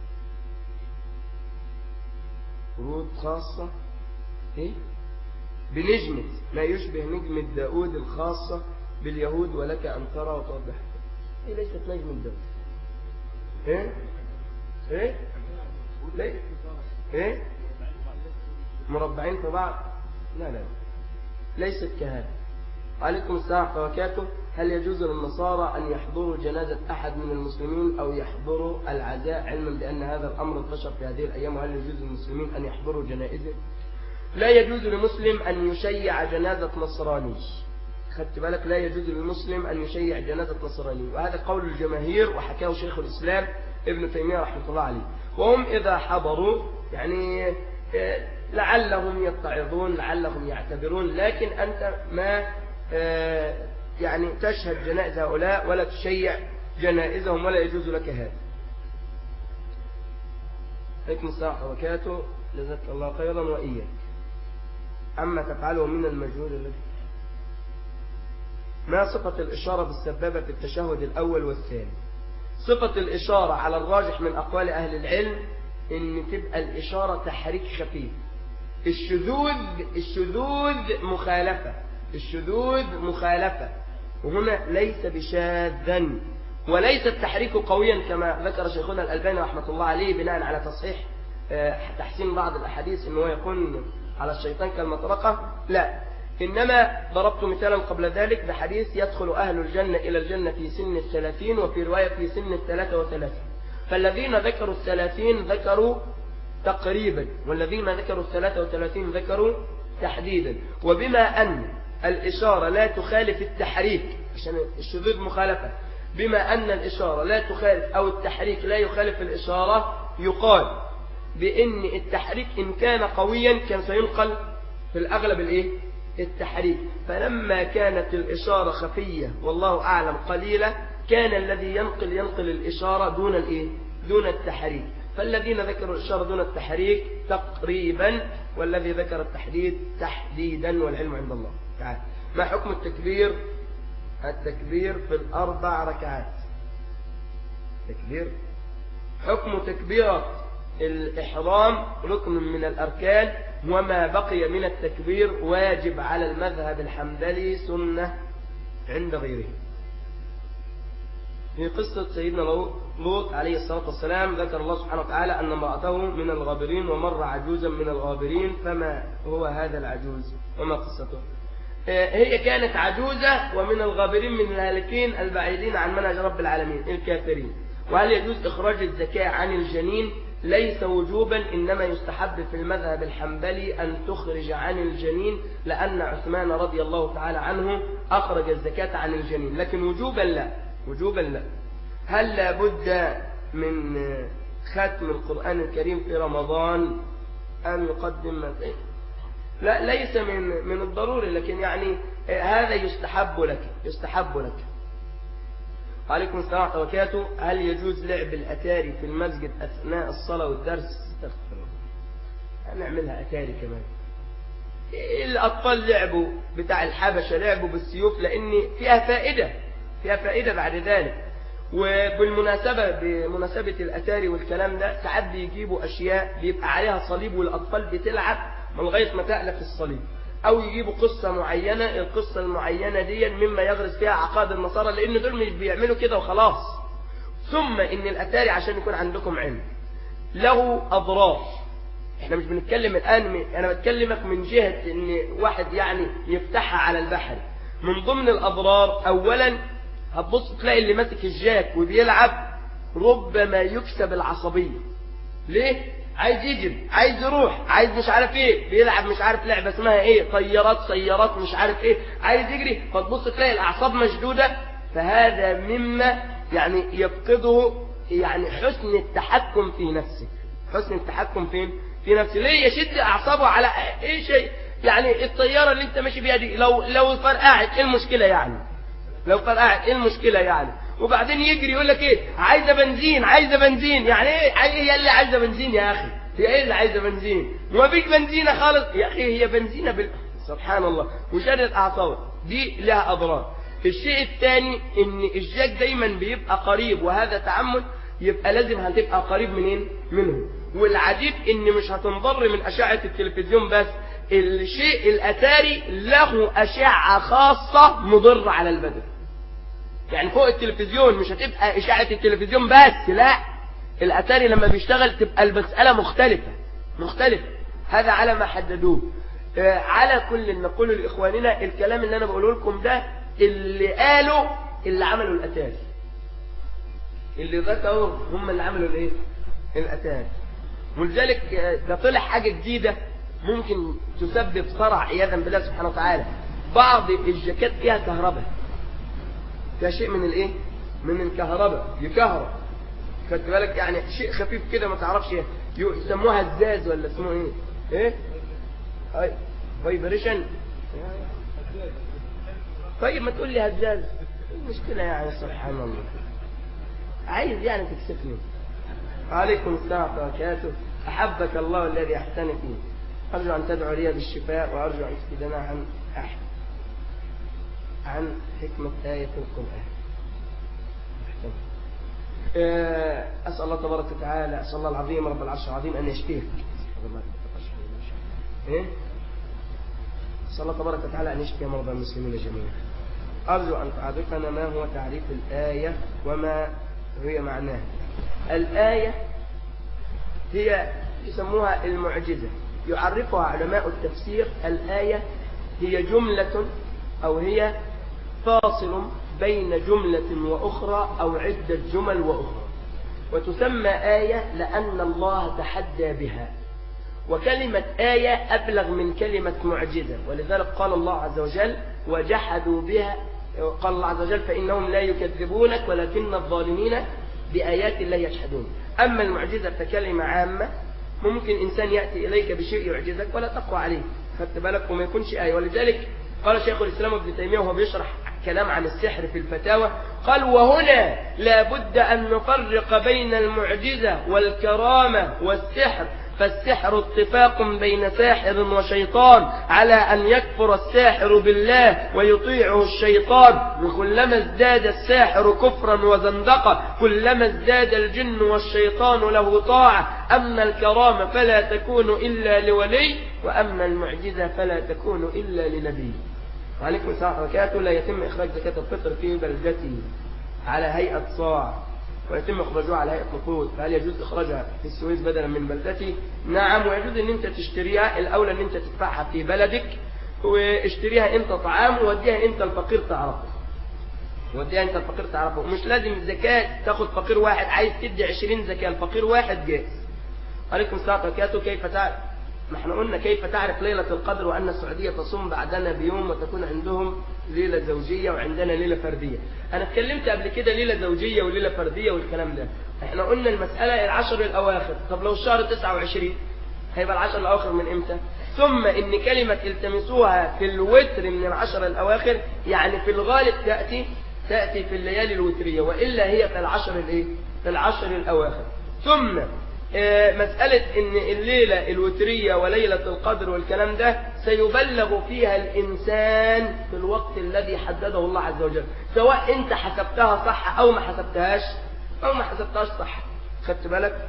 ورود خاصة إيه؟ بنجمة ما يشبه نجمة داود الخاصة باليهود، ولك أن ترى وتوضح. إيه ليست نجمة داود؟ إيه؟ إيه؟ ليه؟ إيه؟ مربعين في بعض؟ لا لا ليست كهذا. عليكم السلام ورحمة الله وبركاته. هل يجوز للنصارى أن يحضروا جنازة أحد من المسلمين أو يحضروا العزاء علما بأن هذا الأمر انتشر في هذه الأيام؟ وهل يجوز للمسلمين أن يحضروا جنائزه؟ لا يجوز للمسلم أن يشيع جنازة نصراني. خدت بالك؟ لا يجوز للمسلم أن يشيع جنازة نصراني، وهذا قول الجماهير وحكاه شيخ الإسلام ابن تيمية رحمه الله عليه. وهم إذا حضروا يعني لعلهم يتعظون لعلهم يعتبرون، لكن أنت ما يعني تشهد جنائز هؤلاء ولا تشيع جنائزهم، ولا يجوز لك هذا. عليكم السلام وبركاته. جزاك الله خيرا وإياك. أما تفعله من المجهود الذي ما صفة الإشارة بالسبابة في التشهد الأول والثاني؟ صفة الإشارة على الراجح من أقوال أهل العلم إن تبقى الإشارة تحريك خفيف. الشذوذ الشذوذ مخالفة الشذوذ مخالفة وهنا ليس بشاذا، وليس التحريك قويا كما ذكر شيخنا الألباني رحمة الله عليه بناء على تصحيح تحسين بعض الأحاديث إنه يكون على الشيطان كالمطرقة، لا. إنما ضربت مثالا قبل ذلك بحديث يدخل أهل الجنة إلى الجنة في سن الثلاثين، وفي رواية في سن الثلاثة وثلاثين. فالذين ذكروا الثلاثين ذكروا تقريبا، والذين ذكروا الثلاثة وثلاثين ذكروا تحديدا. وبما أن الإشارة لا تخالف التحريك، عشان الشذوذ مخالفة، بما أن الإشارة لا تخالف أو التحريك لا يخالف الإشارة، يقال بأن التحريك إن كان قويا كان سينقل في الأغلب الإيه؟ التحريك. فلما كانت الإشارة خفية والله أعلم قليلة، كان الذي ينقل ينقل الإشارة دون الإيه؟ دون التحريك. فالذين ذكروا الإشارة دون التحريك تقريبا، والذي ذكر التحديد تحديدا، والعلم عند الله تعالى. ما حكم التكبير التكبير في الأربع ركعات؟ تكبير حكم تكبيرة الإحرام ركن من الأركان، وما بقي من التكبير واجب على المذهب الحنبلي، سنة عند غيره. في قصة سيدنا لوط عليه الصلاة والسلام ذكر الله سبحانه وتعالى أن امرأته من الغابرين ومر عجوزا من الغابرين، فما هو هذا العجوز وما قصته؟ هي كانت عجوزة ومن الغابرين من الهالكين البعيدين عن منهج رب العالمين الكافرين. وهل يجوز إخراج الزكاة عن الجنين؟ ليس وجوبا، إنما يستحب في المذهب الحنبلي أن تخرج عن الجنين، لأن عثمان رضي الله تعالى عنه أخرج الزكاة عن الجنين، لكن وجوبا لا وجوبا لا. هل لابد من ختم القرآن الكريم في رمضان أم يقدم مثلا؟ لا، ليس من من الضروري، لكن يعني هذا يستحب لك يستحب لك. وعليكم السلام ورحمة الله وبركاته. هل يجوز لعب الأتاري في المسجد أثناء الصلاة والدرس؟ هنعملها أتاري كمان. الأطفال لعبوا بتاع الحبشة لعبوا بالسيوف، لأن فيها فائدة فيها فائدة بعد ذلك. وبالمناسبة بمناسبة الأتاري والكلام ده، ساعات بيجيبوا أشياء بيبقى عليها صليب والأطفال بتلعب من لغاية ما تألف الصليب، أو يجيبوا قصة معينة، القصة المعينة دي مما يغرس فيها عقائد النصارى، لأن دول مش بيعملوا كده وخلاص. ثم إن الأتاري عشان يكون عندكم علم له أضرار. احنا مش بنتكلم الآن من... أنا بتكلمك من جهة إن واحد يعني يفتحها على البحر. من ضمن الأضرار، أولا هتبص تلاقي اللي ماسك الجاك وبيلعب ربما يكسب العصبية. ليه؟ عايز يجري، عايز يروح، عايز مش عارف ايه، بيلعب مش عارف لعبة اسمها ايه، طيارات سيارات مش عارف ايه، عايز يجري، فتبص تلاقي الأعصاب مشدودة. فهذا مما يعني يفقده يعني حسن التحكم في نفسه. حسن التحكم فين؟ في نفسه. ليه يشد أعصابه على ايه شيء؟ يعني الطيارة اللي انت ماشي بيها دي لو لو فرقعت ايه المشكلة يعني؟ لو فرقعت ايه المشكلة يعني؟ وبعدين يجري يقول لك ايه؟ عايزة بنزين، عايزة بنزين. يعني ايه هي اللي عايزة بنزين يا اخي؟ هي ايه اللي عايزة بنزين؟ وما فيش بنزينة خالص يا اخي، هي بنزينة بال... سبحان الله. وشدت اعصابه دي لها اضرار. الشيء الثاني ان الجاك دايما بيبقى قريب، وهذا تعمد، يبقى لازم هتبقى قريب منين؟ منه. والعجيب ان مش هتنضر من اشعة التلفزيون بس، الشيء الاتاري له اشعة خاصة مضرة على البدن. يعني فوق التلفزيون مش هتبقى اشعة التلفزيون بس، لا، الاتاري لما بيشتغل تبقى المسألة مختلفة مختلفة. هذا على ما حددوه. آه على كل نقول لإخواننا الكلام اللي انا بقوله لكم ده اللي قالوا اللي عملوا الاتاري، اللي ذكروا هم اللي عملوا الايه؟ الاتاري. ولذلك ده طلع حاجة جديدة ممكن تسبب صرع عياذا بالله سبحانه وتعالى. بعض الجاكيت فيها كهرباء، فيها شيء من الايه؟ من الكهرباء، يكهرب. خدت بالك؟ يعني شيء خفيف كده ما تعرفش ايه يسموها الزاز ولا اسمه ايه؟ ايه؟ اي فايبريشن. طيب ما تقول لي هزاز، المشكلة يعني سبحان الله، عايز يعني تكسفني. وعليكم السلام ورحمة الله وبركاته. أحبك الله الذي أحسن فيه، أرجو أن تدعو لي بالشفاء، وأرجو أن تفيدنا عن أحد عن حكمة آية القرآن. أسأل الله تبارك وتعالى، أسأل الله العظيم رب العرش العظيم أن يشفيك. إيه؟ أسأل الله تبارك وتعالى أن يشفي مرضى المسلمين جميعا. أرجو أن تعرفنا ما هو تعريف الآية وما هي معناها. الآية هي يسموها المعجزة، يعرفها علماء التفسير. الآية هي جملة أو هي فاصل بين جملة وأخرى أو عدة جمل وأخرى، وتسمى آية لأن الله تحدى بها. وكلمة آية أبلغ من كلمة معجزة، ولذلك قال الله عز وجل وجحدوا بها. قال الله عز وجل فإنهم لا يكذبونك ولكن الظالمين بآيات الله يجحدون. أما المعجزة فكلمة عامة، ممكن إنسان يأتي إليك بشيء يعجزك ولا تقوى عليه، خدت بالك، وما يكونش آية. ولذلك قال شيخ الإسلام ابن تيمية وهو بيشرح كلام عن السحر في الفتاوى، قال وهنا لا بد أن نفرق بين المعجزة والكرامة والسحر. فالسحر اتفاق بين ساحر وشيطان على أن يكفر الساحر بالله ويطيعه الشيطان، وكلما ازداد الساحر كفرا وزندقة كلما ازداد الجن والشيطان له طاعة. أما الكرامة فلا تكون إلا لولي، وأما المعجزة فلا تكون إلا لنبي. وعليكم السلام ورحمة الله وبركاته. لا يتم إخراج زكاة الفطر في بلدتي على هيئة صاع، ويتم إخراجها على هيئة نقود، فهل يجوز إخراجها في السويس بدلا من بلدتي؟ نعم، ويجوز أن أنت تشتريها. الأولى أن أنت تدفعها في بلدك، واشتريها أنت طعام ووديها أنت الفقير تعرفه، وديها أنت الفقير تعرفه. مش لازم الزكاة تاخد فقير واحد، عايز تدي عشرين زكاة الفقير واحد جائز. عليكم السلام ورحمة الله وبركاته. كيف تعرف؟ ما احنا قلنا كيف تعرف ليلة القدر وأن السعودية تصوم بعدنا بيوم وتكون عندهم ليلة زوجية وعندنا ليلة فردية. أنا اتكلمت قبل كده ليلة زوجية وليلة فردية والكلام ده. احنا قلنا المسألة العشر الأواخر. طب لو الشهر تسعة وعشرين هيبقى العشر الأواخر من إمتى؟ ثم إن كلمة التمسوها في الوتر من العشر الأواخر يعني في الغالب تأتي تأتي في الليالي الوترية، وإلا هي في العشر الإيه؟ في العشر الأواخر. ثم مسألة إن الليلة الوترية وليلة القدر والكلام ده سيبلغ فيها الإنسان في الوقت الذي حدده الله عز وجل، سواء أنت حسبتها صح أو ما حسبتهاش أو ما حسبتهاش صح. خدت بالك؟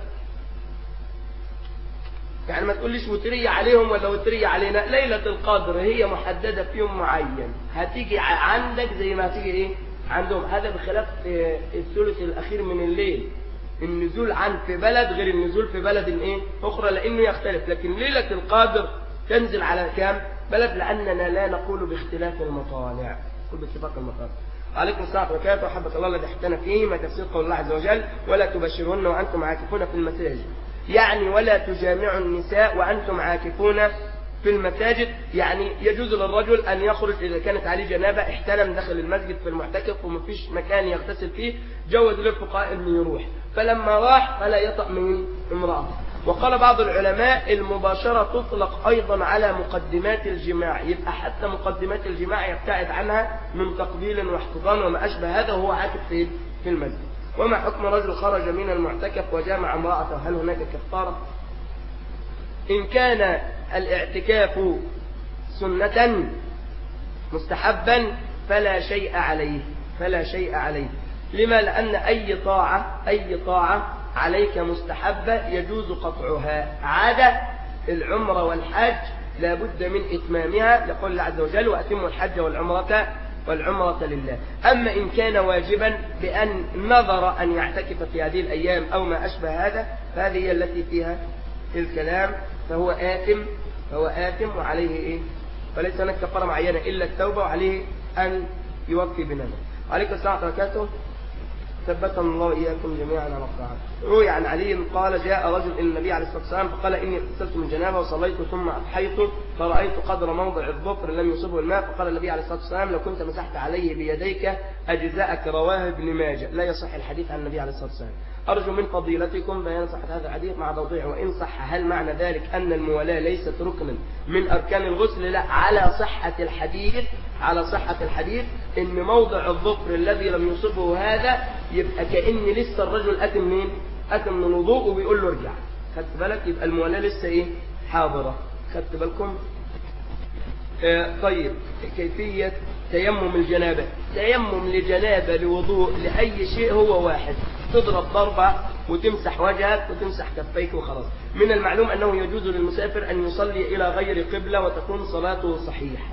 يعني ما تقوليش وترية عليهم ولا وترية علينا. ليلة القدر هي محددة في يوم معين، هتيجي عندك زي ما هتيجي إيه عندهم. هذا بخلاف الثلث الأخير من الليل، النزول عن في بلد غير النزول في بلد ايه اخرى، لانه يختلف. لكن ليلة القدر تنزل على كام بلد، لاننا لا نقول باختلاف المطالع، نقول باتفاق المطالع. عليكم السلام ورحمة الله وبركاته. وحبك الله الذي احتنا فيه ما تفسير قول الله عز وجل ولا تبشرون وانتم عاكفون في المساجد، يعني ولا تجامعوا النساء وانتم عاكفون في المساجد. يعني يجوز للرجل أن يخرج إذا كانت عليه جنابة، احتلم داخل المسجد في المعتكف ومفيش مكان يغتسل فيه، جوز للفقهاء أنه يروح، فلما راح فلا يطأ من امرأته. وقال بعض العلماء المباشرة تطلق أيضا على مقدمات الجماع، يبقى حتى مقدمات الجماع يبتعد عنها من تقبيل واحتضان وما أشبه هذا وهو عاكف في في المسجد. وما حكم رجل خرج من المعتكف وجامع امرأته، هل هناك كفارة؟ إن كان الاعتكاف سنة مستحبا فلا شيء عليه فلا شيء عليه لما؟ لأن أي طاعة أي طاعة عليك مستحبة يجوز قطعها. عادة العمرة والحج لا بد من إتمامها، يقول الله عز وجل وأتموا الحج والعمرة والعمرة لله. أما إن كان واجبا بأن نظر أن يعتكف في هذه الأيام أو ما أشبه هذا، فهذه هي التي فيها الكلام، فهو آثم فهو آثم وعليه إيه؟ وليس هناك كفارة معينة إلا التوبة، وعليه أن يوفي بنذره. عليكم السلام ورحمة الله وبركاته. ثبتنا الله إياكم جميعا على الطاعة. روي عن علي قال جاء رجل إلى النبي عليه الصلاة والسلام فقال إني اغتسلت من جنابة وصليت ثم أضحيت فرأيت قدر موضع الظفر لم يصبه الماء، فقال النبي عليه الصلاة والسلام لو كنت مسحت عليه بيديك أجزاءك. رواه ابن ماجه. لا يصح الحديث عن النبي عليه الصلاة والسلام. أرجو من فضيلتكم بيان صحة هذا الحديث مع توضيحه، وإن صح هل معنى ذلك أن الموالاة ليست ركنا من أركان الغسل؟ لا، على صحة الحديث على صحة الحديث إن موضع الظفر الذي لم يصبه هذا يبقى كأن لسه الرجل أتم من أتم من الوضوء وبيقول له ارجع. خدت بالك؟ يبقى الموالاة لسه إيه؟ حاضرة. خدت بالكم؟ آه طيب كيفية تيمم الجنابة. تيمم لجنابة لوضوء لأي شيء هو واحد، تضرب ضربة وتمسح وجهك وتمسح كفيك وخلاص. من المعلوم أنه يجوز للمسافر أن يصلي إلى غير قبلة وتكون صلاته صحيحة.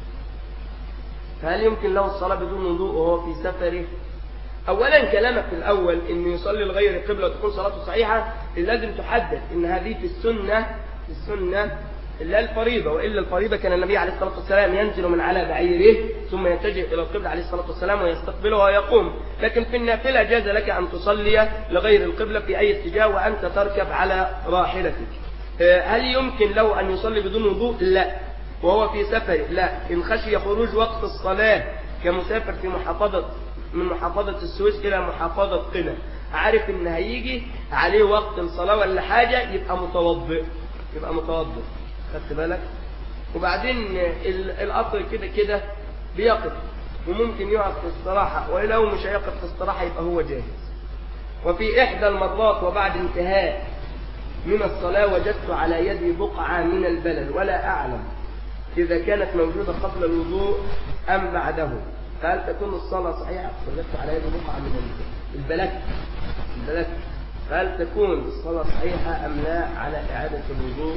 فهل يمكن له الصلاة بدون وضوء وهو في سفره؟ أولا كلامك في الأول أنه يصلي لغير قبلة وتكون صلاته صحيحة لازم تحدد أن هذه في السنة في السنة إلا الفريضة، وإلا الفريضة كان النبي عليه الصلاة والسلام ينزل من على بعيره ثم يتجه إلى القبلة عليه الصلاة والسلام ويستقبله ويقوم. لكن في النافلة جاز لك أن تصلي لغير القبلة في أي اتجاه وأنت تركب على راحلتك. هل يمكن له أن يصلي بدون وضوء؟ لا. وهو في سفر؟ لا. إن خشي خروج وقت الصلاة كمسافر في محافظة من محافظة السويس إلى محافظة قنا، عارف إن هيجي عليه وقت الصلاة ولا حاجة، يبقى متوضئ يبقى متوضئ خدت بالك؟ وبعدين القطر كده كده بيقف وممكن يقف في استراحة، ولو مش هيقف في استراحة يبقى هو جاهز. وفي إحدى المرات وبعد انتهاء من الصلاة وجدت على يدي بقعة من البلل ولا أعلم إذا كانت موجودة قبل الوضوء أم بعده، فهل تكون الصلاة صحيحة؟ وجدت على يدي بقعة من البلل البلل فهل تكون الصلاة صحيحة أم لا على إعادة الوضوء؟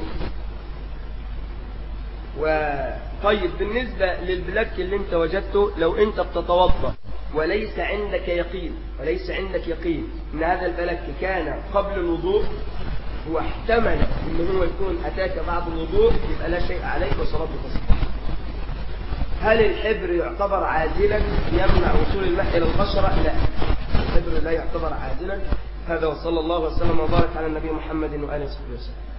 وطيب بالنسبة للبلاك اللي انت وجدته، لو انت بتتوضا وليس عندك يقين وليس عندك يقين ان هذا البلاك كان قبل الوضوء واحتمل ان هو يكون اتاك بعد الوضوء، يبقى لا شيء عليك وصلاته تصح. هل الحبر يعتبر عازلا يمنع وصول الماء الى البشرة؟ لا، الحبر لا يعتبر عازلا. هذا وصلى الله وسلم وبارك على النبي محمد وآله وصحبه وسلم.